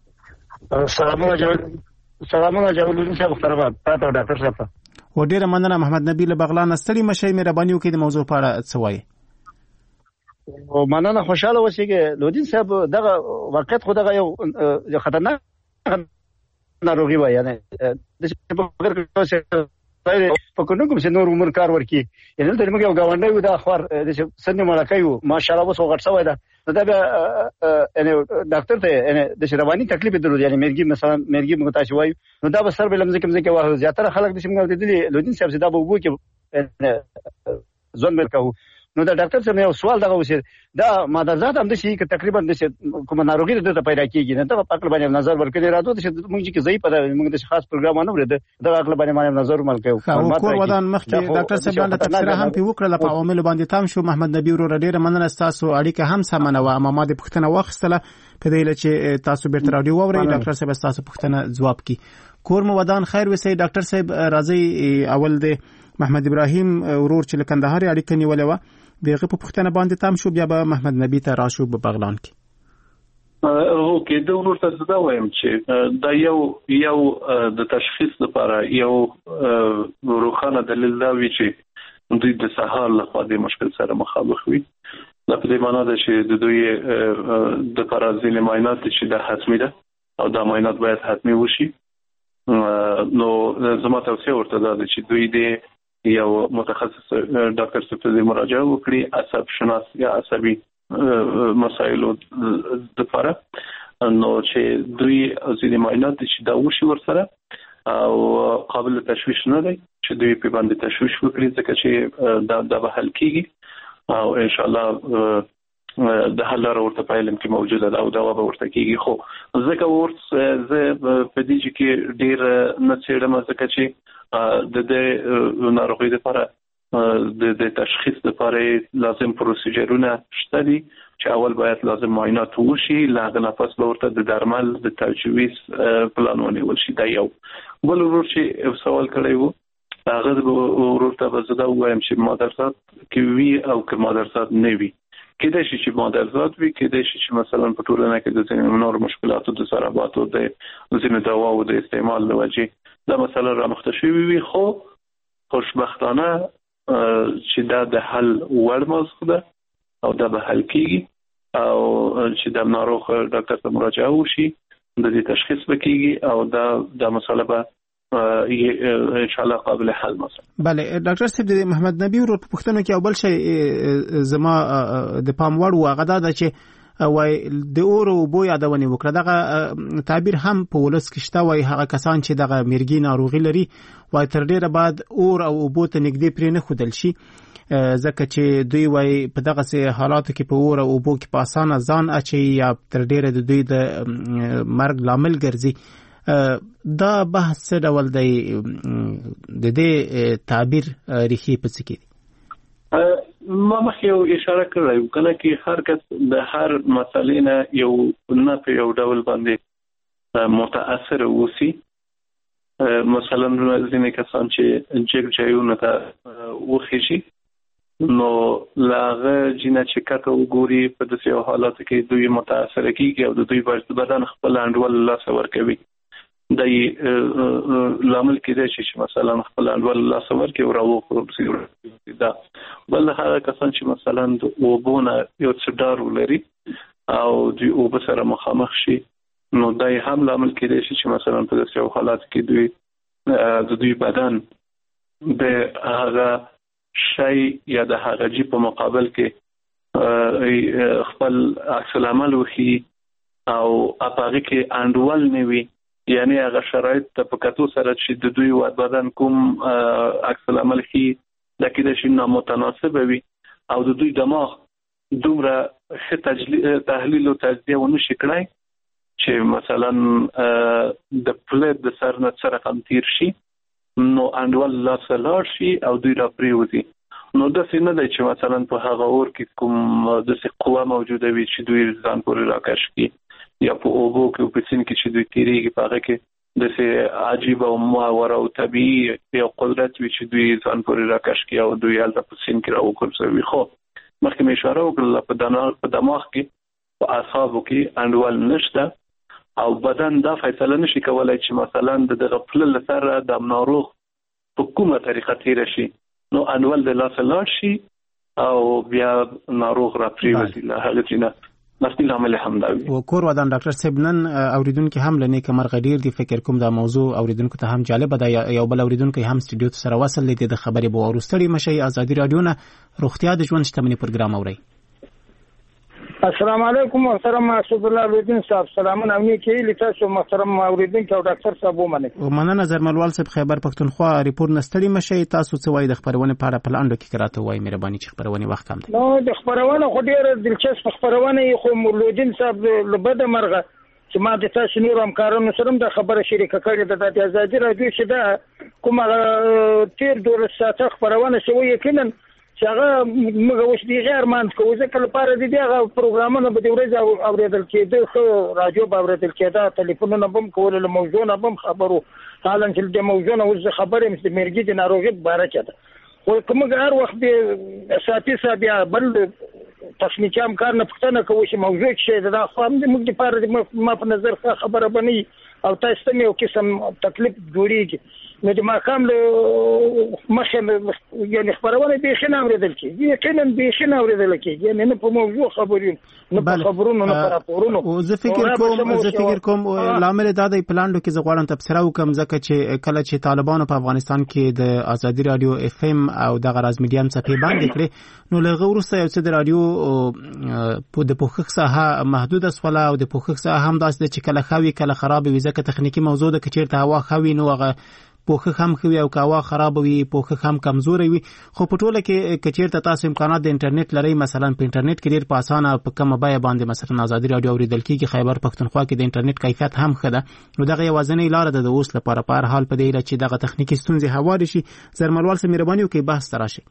سلامونه جوړون صاحب محترم تاسو ډاکټر صاحب و ډیره مننه محمد نبی له بغلان ستړي مشه مهرباني وکړي د موضوع په اړه څه وایي او مننه خوشاله اوسئ لودین صاحب دغه واقعیت خو دغه یو خطرناک ناروغي وایي یعنی د فکر کوم په کوم څه نور عمر کار ورکی یعنی د موږ یو گاونډي و د اخبار د سن ملکه یو ماشاءالله وسو غټ شوی دا بیا یعنی ډاکټر ته یعنی د رواني تکلیف درلود یعنی مرګي مثلا مرګي موږ تاسو وایو نو دا به سر بل مزه کې واه زیاتره خلک د څنګه د لودین صاحب زدا به وو کې ځون مل کوو نو دا ډاکټر صاحب یو سوال دغه وسی دا مادرزاد هم د شي ک تقریبا د کوم ناروغي د پیدا کیږي نه دا په خپل باندې نظر ورکړي راځو د موږ چې ضعیف ده موږ د خاص پروګرام نه ورته دا خپل باندې نظر ملکو کور ودان مخکې ډاکټر صاحب باندې تفسیر هم په وکړه په عوامل باندې تام شو. محمد نبی ورو ډیره مننه تاسو اړیکه هم سمنه و اما ما د پښتنه واخستله په دې لچې تاسو بیرته رادیو ووري ډاکټر صاحب تاسو پښتنه جواب کی. کور مو ودان خیر وسی ډاکټر صاحب راځي اول د محمد ابراهیم ورور چې لکندهار اړیکه نیولې و دغه په پښتنه باندې تام شو بیا به محمد نبی ته راشو په بغلان کې. اوکې د ورور ته دا وایم چې دا یو د تشخیص لپاره یو روښانه دلیل دا وی چې دوی د سهار لخوا د مشکل سره مخامخ وي. دا په دې معنی ده چې د دوی د پرازیل معاینات چې د حتمی ده او دا معاینات باید حتمی وشي. نو زما توصیه ورته ده چې دوی د یو متخصص ډاکټر څخه مراجعه وکړي عصب شناس یا عصبي مسایلو د لپاره. نو چې دوی ځینې معاینات چې دا وشي ورسره او قابل تشویش نه دی چې دوی په باندې تشویش وکړي ځکه چې دا به حل کیږي او ان شاء الله د حل لاره ورته په علم کې موجوده ده او دا به ورته کیږي. خو ځکه زه په دې کې ډیر نه څېړم ځکه چې د دې ناروغۍ لپاره د تشخیص لپاره لازم پروسیجرونه شته دي چې اول باید لازم معاینات وشي لاغه نفس به ورته د درمل د تجویز پلان ونیول شي. دا یو بل ورور چې سوال کړی وو هغه ورور ته به زه دا وایم چې مادرزاد کې وي او که مادرزاد نه وي کېدای شي چې مادرزاد وي کېدای شي چې مثلا په ټولنه کې د ځینو نور مشکلاتو د ضرباتو د ځینو دواو د استعمال له وجې دا مثلا رامخته شوی وي. خو خوشبختانه چې دا د حل وړ موضوع ده او دا به حل کیږي او چې د ناروغ ډاکټر ته مراجعه وشي د دې تشخیص وکړي او دا مسله به ان شاء الله قابل حل مثلا. بله ډاکټر صاحب د محمد نبی ورو په پښتنو کې اول شی زما د پام وړ و غدا ده چې وای د اور او بو یادونه وکړه دغه تعبیر هم په ولس کې شته وای هغه کسان چې دغه مرګي ناروغي لري وای تر ډیره بعد اور او بو ته نږدې پرې نه خودل شي ځکه چې دوی وای په دغه سه حالاتو کې په اور او بو کې په اسانه ځان اچي یا تر ډیره د دوی د مرګ لامل ګرځي. دا بحث څه ډول دی د دې تعبیر ریښې په څه کې دي؟ ما مخکې اشاره کړې کله چې هر کس د هر مسلې نه یو نه په یو ډول باندې متاثر وسی. مثلا ځینې کسان چې جګجایونه ته وخیږي نو لاغه جنہ چې کته وګوري په داسې حالاتو کې دوی متاثر کیږي او د دوی بدن خپل انډول لا سور کوي. دای لامل کېدای شي چې مثلا خپل انډول لا سور کوي او راوخوري. دا بل هغه کسان چې مثلا د وبونه یو څه ډار ولري او دوی وب سره مخامخ شي نو دای هم لامل کېدای شي چې مثلا په داسې حالاتو کې د دوی بدن د هغه شی یا د هغه جی په مقابل کې خپل عکس العمل وخی او اپاغه کې انډول نیوي یعنی هغه شرایط په کتو سره چې د دوی ود بدن کوم عکس العمل خي د کېدې شي نامتناسب وي او د دوی دماغ دومره تحلیل او تجزیه ونه شي کړای چې مثلا د پلیټ د سر نه سره کم تیر شي نو انډول لا سلار شي او دوی را پریوزي. نو د سینه د چې مثلا په هغه اور کې کوم د قوه موجوده وي چې دوی ځان پورې راکش کی یا په اوبو کې په سین کې چې دوی تیریږي په هغه کې د سه عجیب او ماوره او طبيعي یو قدرت وي چې دوی ځان پورې راکش کی او دوی حالت په سین کې راوکړي. خو مخکې مې اشاره وکړه په دماغ کې په اعصابو کې انډول نشته او بدن دا فیصله نشي کولای چې مثلا د غفلت لپاره د ناروغ په کومه طریقه تیر شي نو انډول د لاس لاړ شي او بیا ناروغ را پریوزي له هغه څخه نستیل عمل همداوي. و کور ودان ډاکټر صاحب نن اوریدونکو هم لنی کمر غډیر دی فکر کوم دا موضوع اوریدونکو ته هم جالب ده یو بل اوریدونکو هم استودیو ته سره وصل لیدي د خبرې به ورستړي مشي ازادي رادیو نه روغتیا د ژوند شتمنۍ پروګرام اوري. السلام علیکم محترم اسد الله لودین صاحب سلامونه امني کې لتاسو محترم اوریدونکو او ډاکټر صاحب ومننه زرملوال صاحب خیبر پختونخوا ریپورت نستړي مشي تاسو څه وایي د خبرونه په اړه پلاندو کې کراته وایي مهرباني چې خبرونه وخت کم دي نو د خبرونه خو ډیره دلچسپ خبرونه خو لودین صاحب لبده مرغه چې ما د تاسو نور همکارانو سره د خبره شریکه کړې ده د ازادي راډیو چې دا کومه تیر 2 ساعته خبرونه شوی یقینا چې هغه موږ اوس دی غیر مان کوو ځکه لپاره د دې هغه پروګرامونه به د ورځې اوریدل کېده خو رادیو به اوریدل کېده ټلیفونونه به کول له موضوع نه به خبرو حالا چې د موضوع نه اوس خبرې مست مرګي د ناروغي باره کېده خو کوم هر وخت د اساتذه صاحب یا بل تخنیکی کار نه پښتنه کوي چې موضوع کې دا خو موږ لپاره ما په نظر خبره بني او تاسو ته یو قسم تکلیف جوړیږي نو د ماقام له مخه یعنی خبرونه به خنه اوریدل کیږي یقینا به خنه اوریدل کیږي یعنی نه په موضوع خبرونه نه په خبرونو نه په راپورونو او زه فکر کوم لامل دا د پلاندو کې زغوالم تبصره وکم ځکه چې کله چې طالبانو په افغانستان کې د ازادي رادیو اف ام او د غراز میډیم صفحه باندې کړې نو لغه ورسته یو څه د رادیو په د پوښښ ساحه محدود اسوله او د پوښښ ساحه هم داسې چې کله خوي کله خراب وي ځکه تخنیکی موضوع د کچیرته هوا خوي نو هغه پوښښ هم خوي او کاوا خراب وي پوښښ هم کمزوري وي خو په ټوله کې کچیرته تاسو امکانات د انټرنیټ لري مثلا په انټرنیټ کې ډیر په اسانه په کومه بیه باندې مثلا ازادي رادیو اوریدل کیږي خیبر پختونخوا کې د انټرنیټ کیفیت هم ښه ده نو دغه یوازینی لار ده د اوس لپاره په هر حال په دې چې دغه تخنیکی ستونزې هواري شي زرملوال سره مهرباني وکړئ بحث تراشي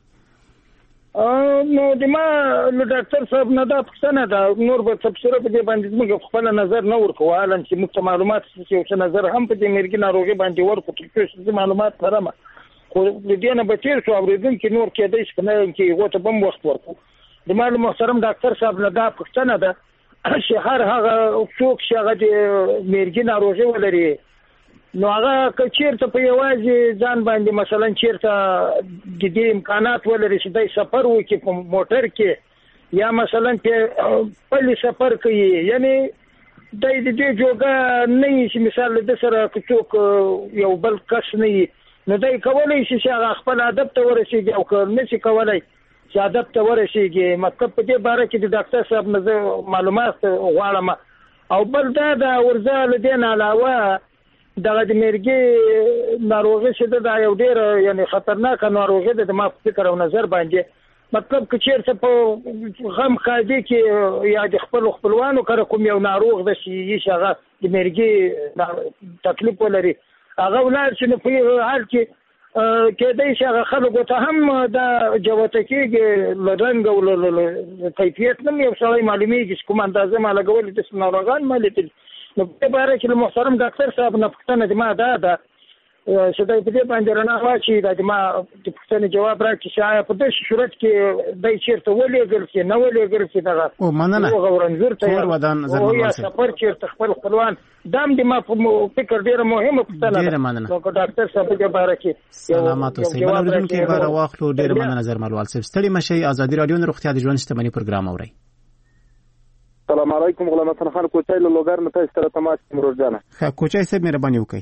نو د ما له ډاکټر صاحب نه دا پښتنه دا نور به تفسیر په دې باندې موږ خپل نظر نه ورکو حالان چې موږ معلومات چې نظر هم په دې مرګي ناروغي باندې ورکو چې معلومات سره خو د دې نه به تیر شو اوریدونکو نور کېدای شي نه چې وته بم وخت ورکو د معلوم محترم ډاکټر صاحب نه دا پښتنه ده چې هر هغه څوک چې هغه د مرګي ناروغي ولري نو هغه چیرته په یوازې ځان باندې مثلا چیرته د دې امکانات ولري چې د سفر وکړي په موټر کې یا مثلا په سفر کوي یعنی د دې جوګه نه چې مثال د سره څوک یو بل کس نه نو دای کولای شي چې هغه خپل ادب ته ورسیږي او نه شي کولای چې ادب ته ورسیږي مطلب په دې باره کې د ډاکټر صاحب نه معلومات غواړم او بل دا د ورزه لدین علاوه دغه د مرګي ناروغي چې دا یو ډیر یعنی خطرناک ناروغي ده ما فکر او نظر باندې مطلب چې چیرته په غم خادي کې یا د خپلوانو کړه کوم یو ناروغ ده چې هغه د مرګي تکلیف ولري هغه ولر چې په حال کې کېدای شي هغه خلکو ته هم د جوته کې لرنګ او کیفیت نم یو څه معلومیږي کوم اندازه مالګول د ناروغان مالتي نو په باره کې محترم ډاکټر صاحب نه پښتنه د ما دا چې د دې باندې رڼا واچي د ما د پښتنې جواب راکړي چې په دې صورت کې د چیرته ولېګل چې نه ولېګل چې دا او مننه غورنځور ته ودان زموږ سفر چیرته خپل خپلوان دام د ما په فکر ډیره مهمه پښتنه ډیره مننه نو ډاکټر صاحب د باره کې سلامات اوسئ بلورون کې بار واخلو ډیره مننه زرملوال صاحب ستړي مشي ازادي رادیو نه روغتیا د ژوند شتمنۍ پروګرام اوري السلام علیکم غلام حسن خان کوچای له لوګر نه تاسو سره تماس مرور جانه ښه کوچای صاحب مهرباني وکړئ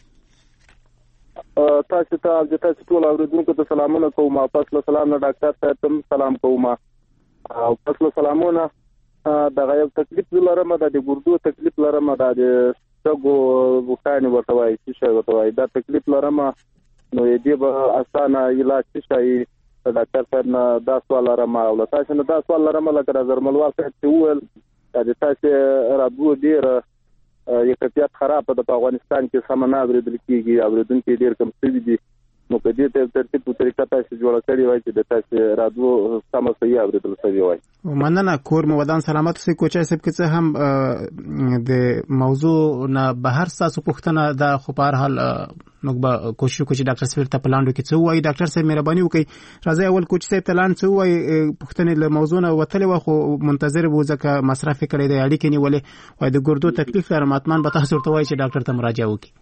تاسو ته د تاسو ټول اوریدونکو ته سلامونه کوم تاسو له سلام نه ډاکټر صاحب ته سلام کوم او تاسو له سلامونه د غیب تکلیف لرم د ګردو تکلیف لرم د څنګه وکړنی ورته وایي چې ورته وایي دا تکلیف لرم نو دې به اسانه علاج شي ډاکټر صاحب نه دا سوال لرم او تاسو نه دا سوال لرم لکه زرملوال صاحب ول د تاسو رادیو ډیر یو کیفیت خراب ده په افغانستان کې سمونه اوریدل کیږي اوریدونکو ډیر کم څه دي نو په دې ترتیب په طریقه تاسو جوړ کړی وای چې د تاسو رادیو سم صحیح اوریدل شوی وای مننه کور مو ودان سلامات اوسئ کوچای صاحب که څه هم د موضوع نه بهر تاسو پوښتنه د خو په هر حال موږ به کوشش وکړو چې ډاکټر صاحب ته پلاندو کې څه وایي ډاکټر صاحب مهرباني وکړئ راځي اول کوچ صاحب تلان څه وایي پوښتنې له موضوع نه وتلې و خو منتظر وو ځکه مصرف کړی دی اړیکې نیولې وای د ګردو تکلیف لرم اتمان به تاسو ورته وایي چې ډاکټر ته مراجعه وکړي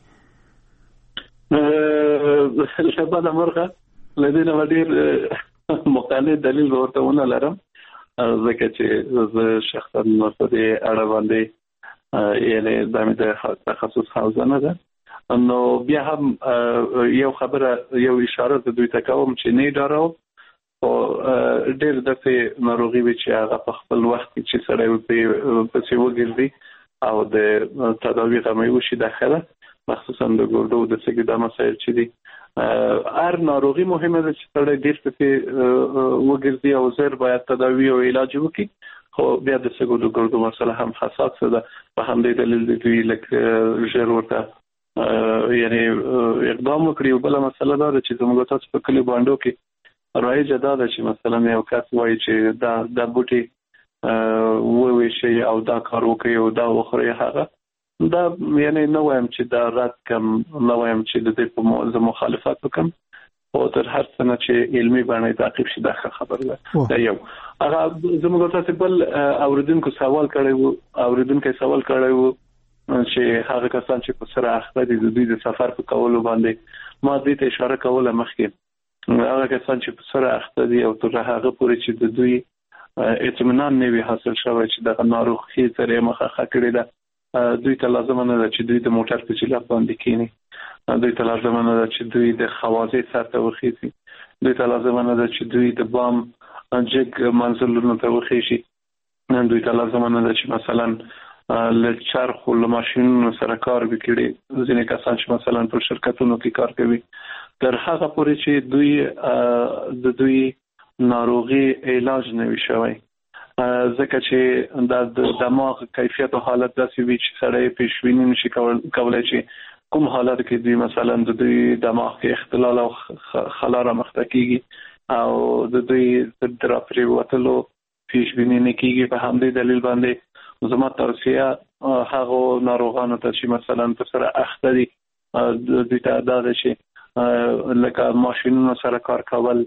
شبانه مرغه لدينا ودير مقاله دلیل ورته ونه لرم ځکه چې زه شخصا مرتدي اړه باندې یعنی د تخصص حوزه نه ده نو بیا هم یو خبره یو اشاره د دوی ته کوم چې نه ډارو او ډېر دغه ناروغي وي چې هغه په خپل وخت چې سره په څه وګرځي او د تداوی غمي وشي داخله مخصوصا د ګردو د سګي د مسایل چې دي هر ناروغي مهمه ده چې سره ډېر پکې وګرځي او زر باید تداوی او علاج وکړي خو بیا د سګو د ګردو مسله هم حساسه ده په همدې دلیل دوی لکه ژر ورته یعنی اقدام وکړي او بل مسله ده چې زموږ تاسو په کلی باندې کې رایج ده چې مثلا یو کس وایي چې دا بوټي ووي شي او دا کار وکړي او دا وخوري هغه دا یعنی نو وایم چې دا رات کم نو وایم چې د دې په مخالفت وکم او تر هر څه چې علمي باندې تعقیب شي دا خبره ده دا یو هغه زموږ تاسو بل اوریدونکو سوال کړی وو چې هغه کسان چې په سره اخته دي د دوی د سفر په کولو باندې ما دې ته اشاره کوله مخکې هغه کسان چې په سره اخته دي او تر هغه پورې چې د دوی اطمینان نه وي حاصل شوی چې د ناروغي سره مخه کړی ده دوی ته لازم نه ده چې دوی د موټر په چلا باندې کینی دوی ته لازم نه ده چې دوی د خوازې سره وخیږي دوی ته لازم نه ده چې دوی د بام انجګ منزلونو ته وخیږي دوی ته لازم نه ده چې مثلا لچرخ او ماشينونو سره کار وکړي ځینې کسان چې مثلا په شرکتونو کې کار کوي تر هغه پورې چې د دوی ناروغي علاج نه وي شوی ځکه چې د دماغ کیفیت او حالت داسې وي چې سړی پیشبینی نشي کولای چې کوم حالت کې دی مثلا د دوی دماغ کې اختلال او خلا رامخته کیږي او د دوی د درافري وتلو پیشبینی نه کیږي په همدې دلیل باندې زما توصیه هغه ناروغانو ته چې مثلا په سره اخته دي د دې تعداد شي لکه ماشينونو سره کار کول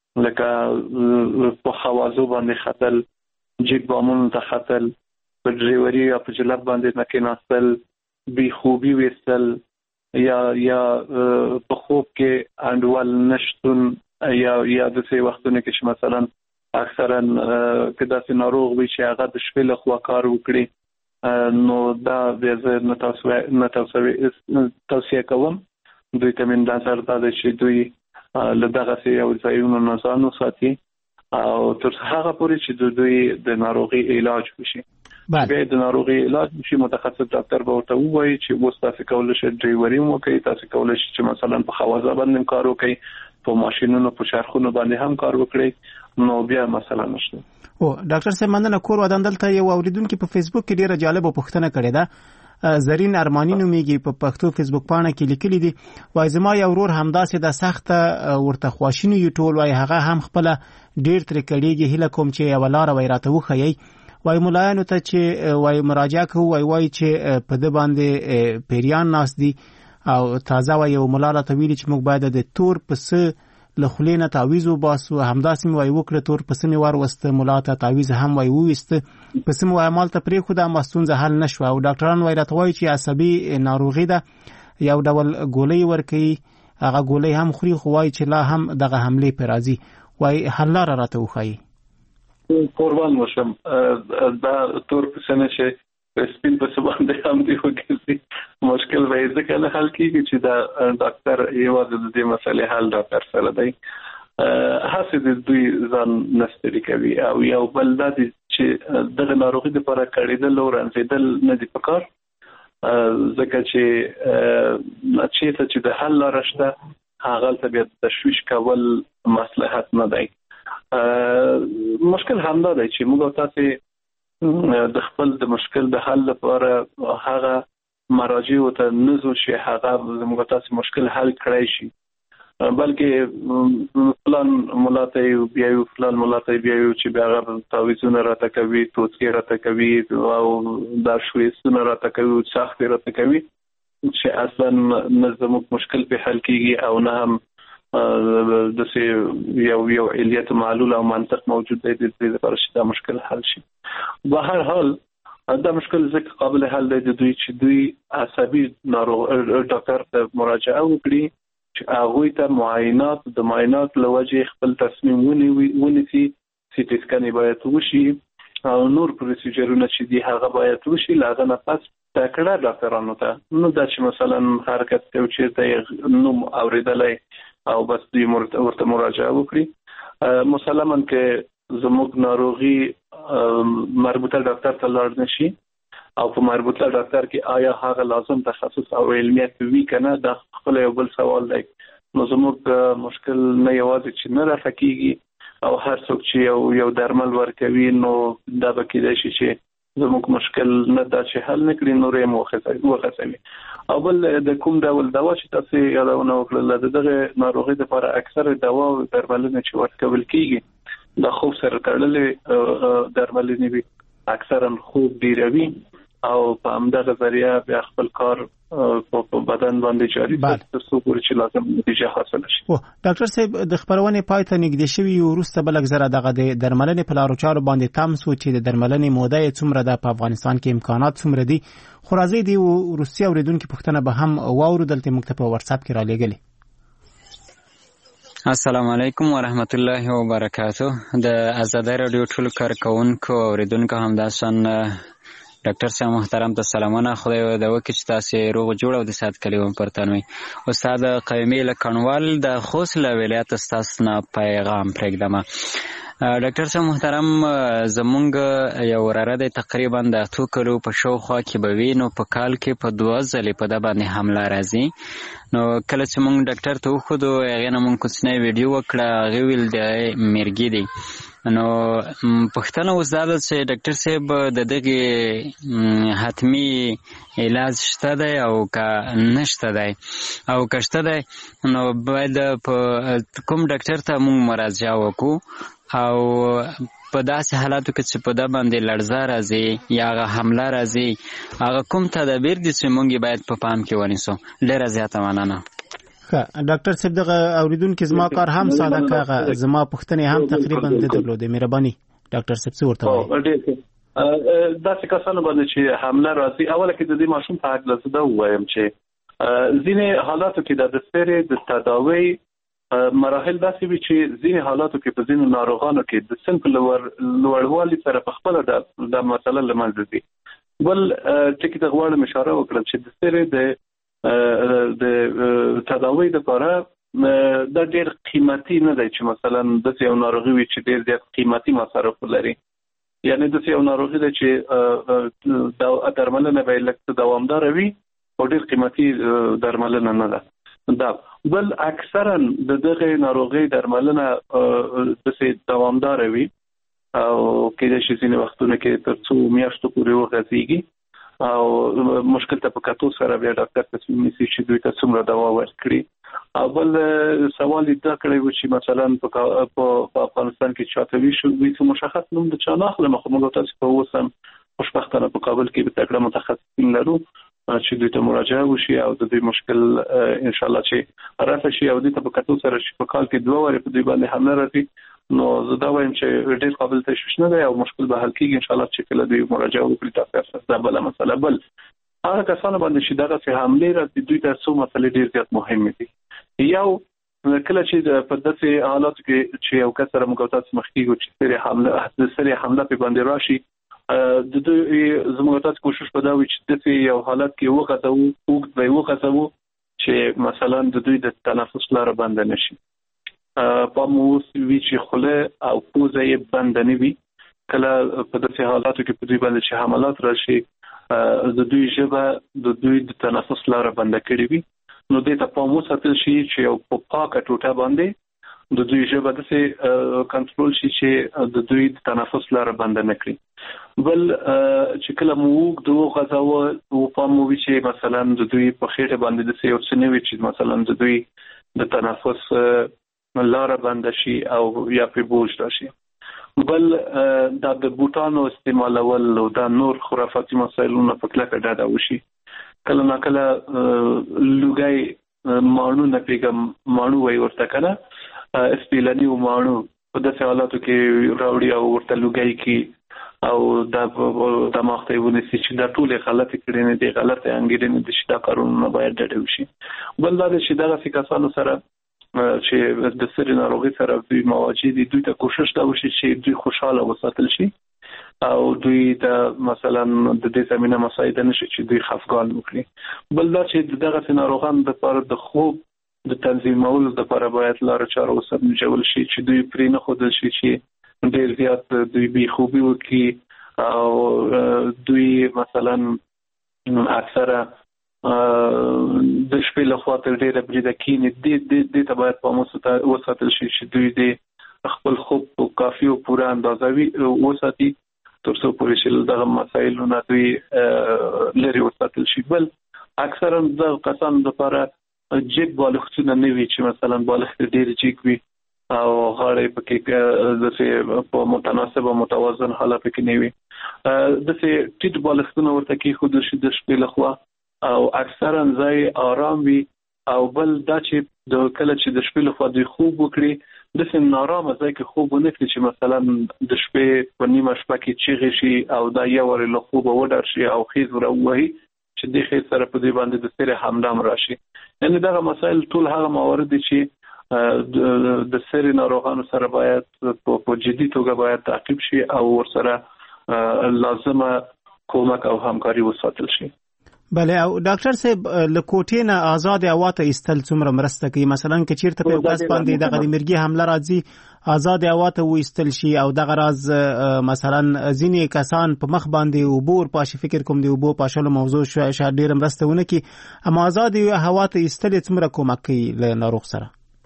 لکه په خوازو باندې خطل جیب بامونو ته خطل په ډریوري یا په جلب باندې نکیناستل بی خوبي وستل یا په خوب کې انډول نشټون یا د څه وختونو کې چې مثلا اکثرا کدا سي ناروغ وي چې هغه د شپې له خوا کار وکړي نو دا د توصیه کوم دوی ته من نظر دا چې دوی لدغه سي او ځایونو نظام ساتي او تر هغه پورې چې دوی د ناروغي علاج وشي به د ناروغي علاج وشي متخصص ډاکټر به ورته وایي چې وو تاسو کولای شئ ډریوري مو کوي تاسو کولای شئ چې مثلا په خوازه باندې کار وکړي په ماشينونو په شارخونو باندې هم کار وکړي نو بیا مثلا نشته او ډاکټر صاحب مننه کور وداندلته یو اوریدونکو په فیسبوک کې ډیره جالب پوښتنه کړې ده زرین ارمانی نومیږي په پښتو فیسبوک پاڼه کې لیکلي دي وای زما یو ورور همداسې د سخته ورته خواشینی یو ټول وای هغه هم خپل ډیر تر کړيږي هله کوم چې یو لار وای راته وخی وای مولایانو ته چې وای مراجعه کوي وای چې په د باندې پیریان ناس دي او تازه وای یو مولانا ته ویلي چې موږ باید د تور پس لخلینه تعویذ وباسو همداسې وای وکړه تور پس می ور وسته مولاته تعویذ هم وای وېست پس مو عمل ته پرې خو د مستونزه حل نشو او ډاکټران وای راته وای چې عصبي ناروغي ده یو ډول ګولۍ ورکي هغه ګولۍ هم خوري خو وای چې لا هم دغه حمله پر راځي وای حل راته وخی قربان وشم دا تور پس نه شي سپین په سبان د هم دی وګورئ مشکل به ځکه نه حل کیږي چې دا ډاکټر یوازې د دې مسلې حل ډاکټر سره دی هڅه د دوی ځان نستړي کوي او یو بل د چې د ناروغي لپاره کړیدل او رانځیدل نه دی پکار ځکه چې د حل لاره شته هغه ته بیا تشویش کول مصلحت نه دی مشکل همدا دی چې موږ تاسو د خپل د مشکل د حل لپاره هغه مراجع ته نزو شي هغه موږ تاسو مشکل حل کړی شي بلکې فلان ملاته بیاو فلان ملاته بیاو چې بیا تعویذونه راته کوي توڅې راته کوي او دا شويسونه راته کوي سخت راته کوي چې اصلا نظم مشکل په حل کیږي او نه هم د څه یو علیت معلول او منطق موجود دی د دې لپاره چې دا مشکل حل شي به هر حال دا مشکل ځکه قابل حل دی د دوی چې دوی عصبي ناروغ ډاکټر ته مراجعه وکړي چې هغه ته معاینات لوجه خپل تصمیم ونیسي سی ټی سکن باید وشي او نور پروسیجرونه چې دی هغه باید وشي لاغه نه پس تکړه ډاکټرانو ته نو دا چې مثلا حرکت کوي چې نوم اوریدلای او بس دوی ورته مراجعه وکړي مسلماً کې زموږ ناروغي مربوطه ډاکټر ته لاړ نشي او په مربوطه ډاکټر کې آیا هغه لازم تخصص او علمیت وی کنه دا خپل یو بل سوال دی. نو زموږ مشکل نه یوازې چې نه راکېږي او هر څوک چې یو درمل ورکوي نو دا به کېدای شي چې زموږ مشکل نه دا چې حل نکړي نورې موخصوي. او بل د کوم ډول دوا چې تاسو یادونه وکړل دغه ناروغي لپاره اکثر دوا او درملونه چې ورکول کیږي د خوب سره تړلې درملونه وي اکثرا خوب ډیروي او په همدغه ذریعہ بیا خپل کار په بدن باندې جاری تر څو پورې چې لازم نتیجه حاصل شي. ډاکټر صاحب د خبرونې پای ته نږدې شوي وروسته بل اکثره دغه د درملنې په لارو چارو باندې تام سو چې د درملنې موده یې څومره ده په افغانستان کې امکانات څومره دي خو راځي دی روسي اوریدونکو پوښتنه به هم واورو دلته موږ ته په واتس اپ کې را لېږلې. السلام علیکم ورحمت الله وبرکاته. د آزادۍ رادیو ټول کارکونکو اوریدونکو همداسن ډاکټر صاحب محترم ته سلامونه. خدای دې وکړي چې تاسو روغ جوړ او د صحت کلیوم پرتنوي. استاد قیومي لکنوال د خوست له ولایت تاسو نه پیغام پرېږدم. ډاکټر صاحب محترم زمونږ یو وراره دی تقریبا د 2 کلو په شاوخوا کې به وي نو په کال کې په 2 ځلې په ده باندې حمله راځي. نو کله چې مونږ ډاکټر ته وښودو هغې نه مونږ کوچنی ویډیو وکړه هغې ویل د میرګي دی. نو پښتنه اوس دا ده چې ډاکټر صاحب د دغې حتمي علاج شته دی او که نشته دی او که شته دی نو باید په کوم ډاکټر ته مونږ مراجعه وکړو او په داسې حالاتو کې چې په ده باندې لړزه راځي یا هغه حمله راځي هغه کوم تدابیر دي چې مونږ باید په پام کې ونیسو. ډېره زیاته مننه. ډاکټر صاحب دغه اوریدونکو زما کار هم ساده کاغه زما پوښتنې هم تقریبا د درلودې مهرباني ډاکټر صاحب څه ورته وایي؟ دا څه کسانو باندې چې حمله راځي اوله کې د دې ماشوم په حق لزه دا وایم چې ځینې حالاتو کې د سپېرې د تداوی مراحل داسې وي چې ځینې حالاتو کې په ځینو ناروغانو کې د سن په لوړوالي سره په خپله دا مسله له منځه ځي. بل ټکي ته غواړم اشاره وکړم چې د سپېرې د تداوی لپاره دا ډېر قیمتي نه دی چې مثلا داسې یو ناروغي وي چې ډېر زیات قیمتي مصارف لري. یعنی داسې یو ناروغي دی چې درملنه به یې لږ دوامداره وي او ډېر قیمتي درملنه نه ده. دا بل اکثرا د دغه ناروغي درملنه داسې دوامداره وي او کېدای شي ځینې وختونه کې تر څو میاشتو پورې وغځېږي او مشکل ته په کتو سره بیا ډاکټر تصمیم نیسي چې دوی ته څومره دوا ورکړي. او بل سوال دا کړی و چې مثلا په افغانستان کې چاته وی شو وی څه مشخص نوم د چا نه اخلم خو موږ تاسو په اوسم خوشبختانه په کابل کې به تکړه متخصصین لرو چې دوی ته مراجعه وشي او د دې مشکل ان شاء الله چې رافع شي او دوی ته په کتو سره چې په کال کې 2 واره په دوی باندې حمله راځي نو زه دا وایم چې ډېر قابل تشویش نه دی او مشکل به حل کیږي ان شاء الله چې کله دوی مراجعه وکړي تاسو دا بل مسله. بل هغه کسانو باندې چې دغه څه حمله راځي دوی ته څو مسلې ډېر زیات مهمه دي. یو کله چې په داسې حالاتو کې چې یو کس سره موږ تاسو مخ کېږو چې سری حمله په باندې راشي د دوی زموږ تاسو کوشش پداوي چې داسې یو حالت کې وغځو چې مثلا د دوی د تنفس لاره بند نشي. په موږ وی چې خله او پوزه یې بند نه وي کله په داسې حالاتو کې په دوی باندې چې حملات راشي د دوی ژبه د دوی د تنفس لاره بند کړي وي نو دې ته په موږ ساتل شي چې یو په پاکه ټوټه باندې د دوی ژبه داسې کنټرول شي چې د دوی د تنفس لاره بند نه کړي. بل چې کله موږ دوه غځاو او په موږ چې مثلا د دوی په خېټه باندې د یو څه نه وي چې مثلا د دوی د تنفس لاره بند شي او یا په بوج راشي. بل دا د بوټانو استعمالول او دا نور خرافاتي مسایلونه په کلکه ډاډه وشي. کله نا کله لوګي مانو نه پیګم مانو وای ورته کنه سپیلنی او مانو په داسې حالاتو کې راوړي او ورته لوګي کې او دا مخته ونیسي چې دا ټول غلطي کړي نه دي غلطه انګیرنه دي چې دا کارونه باید ډډه وشي. بل دا چې دغه کسانو سره چې د سری ناروغي سره دوی مواجه دي دوی ته کوشش دا وشي چې دوی خوشاله وساتل شي او دوی د مثلا د دې زمينه مساعده نشي چې دوی خفګان وکړي. بل دا چې دغه ناروغان د پر د خوب د تنظیمولو لپاره باید لار چاره وسنجول شي چې دوی پرې نه خودل شي چې ډېر زیات دوی بې خوبي وکړي او دوی مثلا اکثره د شپې له خوا تر ډېره بریده کینې دې ته باید پام وساتل شي چې دوی د خپل خوب په کافي او پوره اندازه وساتي تر څو پورې چې دغه مسایلو نه دوی لري وساتل شي. بل اکثرا د کسانو لپاره جګ بالښتونه نه وي چې مثلا بالښت ډېر جګ وي او غاړه پکې په متناسب او متوازن حالت کې نه وي. د ټیټ بالښتونه ورته کې خود شي د شپې له خوا او اکثرا ځای آرام وي او بل دا چې د کله چې د شپې له خوا دوی خوب وکړي د سم نارامه ځای کې خوب ونه کړي چې مثلا د شپې په نیمه شپه کې چیغې شي او دا یو ور له خوب وډر شي او خیز وروهي چې د خیز سره په دې باندې د سره همدم راشي. یعنی دا مسائل ټول هغه موارد دي چې د سری ناروغانو سره باید په جدي توګه باید تعقیب شي او ورسره لازمه کومک او همکاري وساتل شي. بله او ډاکټر صاحب لکوټې نه آزاد هوا ته ایستل څومره مرسته کوي؟ مثلا که چیرته په وګاس باندې د مرګي حمله راځي آزاد هوا ته وایستل شي او دغه راز مثلا ځینې کسان په مخ باندې وبور پاشي فکر کوم دی وبو پاشلو موضوع شاید ډیر مرسته ونه کی اما آزاد هوا ته ایستل څومره کومک کوي له ناروغ سره؟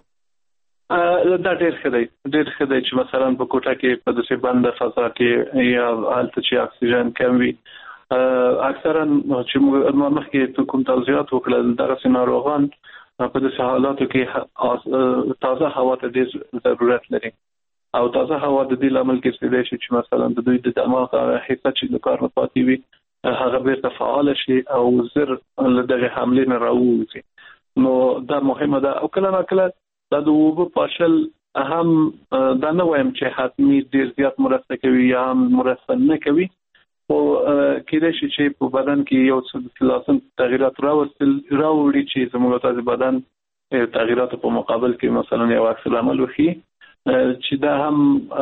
دا ډیر ښه دی چې مثلا په کوټه کې په داسې بنده فضا کې یا حالت چې اکسیجن کم وي اکثرا چې مخکې کوم توضیحات وکړل دغه ناروغان په داسې حالاتو کې تازه هوا ته ډېر ضرورت لري او تازه هوا د دې لامل کېږي چې مثلا د دوی د دماغ حصه چې د کار نه پاتې وي هغه بیرته فعال شي او زر دغه حملې نه راوځي. نو دا مهمه ده او کله ناکله دا د وبو پاشل هم دا نه وایم چې حتمی ډېر زیات مرسته کوي یا هم مرسته نه کوي او کله چې په بدن کې یو څه لازم تغیرات راوړي چې زموږ د بدن تغیرات په مقابل کې مثلا یو عکس العمل وکړي چې دا هم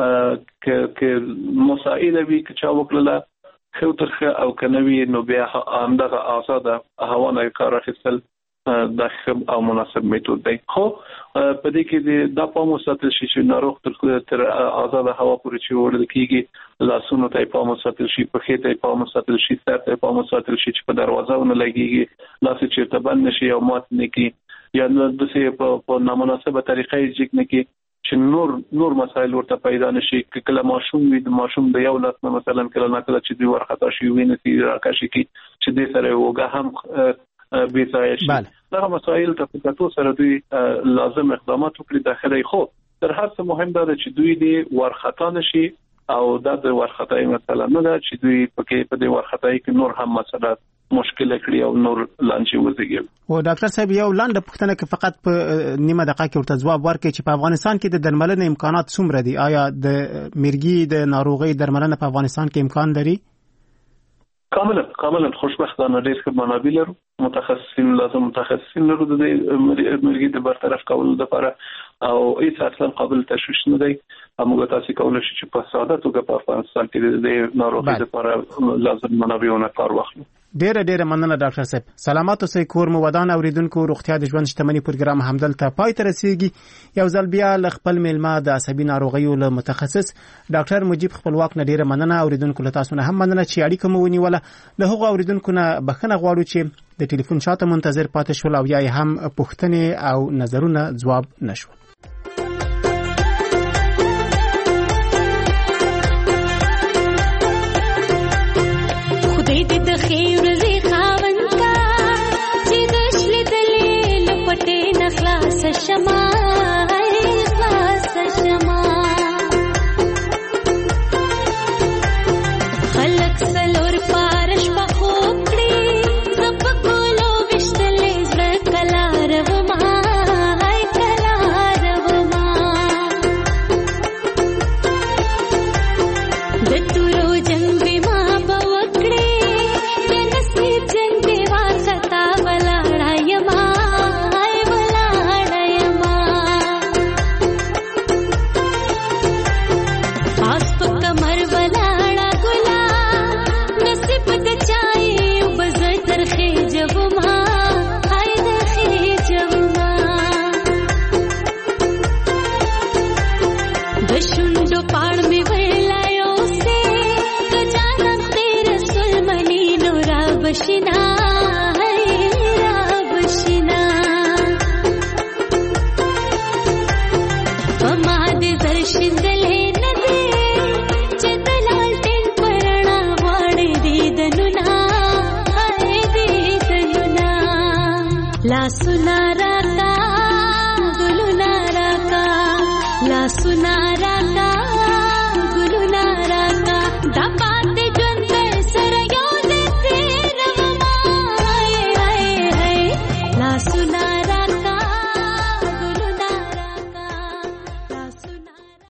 کې مسائل وي چې چا وکړه خو ترخه او کنوي نو بیا همدغه آزاد هوا نه کار اخیستل دا او مناسب میتود دی. خو په دې کې د پام وساتل شي چې ناروغ تر آزاد هوا پورې چې وړل کیږي لاسونو ته پام وساتل شي په خېټه پام وساتل شي سر ته پام وساتل شي چې په دروازه ونه لګيږي لاس چې تبن نشي او مات نه کی یا د څه په نامناسبه طریقې ځګ نه کی چې نور مسایل ورته پیدا نشي. کله ماشوم وي د ماشوم د یو لاس مثلا کله ناکله چې دی ورخطا شي ویني چې راکشي کی چې دې سره وګه هم بیځای شي. دا مسایل ته په تاسو سره دوی لازم اقدامات وکړي داخلي خو تر هر څه مهم ده چې دوی دې ورخطا نشي او دا د ورخطای مثلا نه ده چې دوی په دې ورخطای کې نور هم مسله مشکل کړی او نور لانچې وزګي. او ډاکټر صاحب یو لاندې پوښتنه کې فقط په نیمه دقیقه کې ورته جواب ورکړي چې په افغانستان کې د درملنې امکانات څومره دي؟ آیا د مرګي د ناروغي درملنه په افغانستان کې امکان لري؟ کاملا خوشبختانه ډېر ښه منابع لرو متخصصین لرو د مرګي د برطرف کولو لپاره او هیڅ اصلا قابل تشویش نه دی. موږ تاسو کولای شو چې په ساده توګه په افغانستان کې د ناروغي لپاره لازم منابعونه کار واخلو. ډېر مننه ډاکټر صاحب. سلامات اوسئ. کور مو ودان اوریدونکو روغتیا د ژوند شتمنۍ پروګرام همدلته پای ته رسیدي. یو ځل بیا ل خپل میلمه د عصبي ناروغیو له متخصص ډاکټر مجيب خپلواک نه ډېر مننه. اوریدونکو له تاسو نه هم مننه چې اړیکه مو ونیوله. له هغو اوریدونکو نه بخښنه غواړو چې د ټلیفون شاته منتظر پاتې شول او یا هم پوښتنې او نظرونه ځواب نشو. شندلې نه دی چې دلال ټین پرانا واړې دې دنونا اې دې دنونا لا سنا راکا ګلونا راکا لا سنا راکا ګلونا راکا دا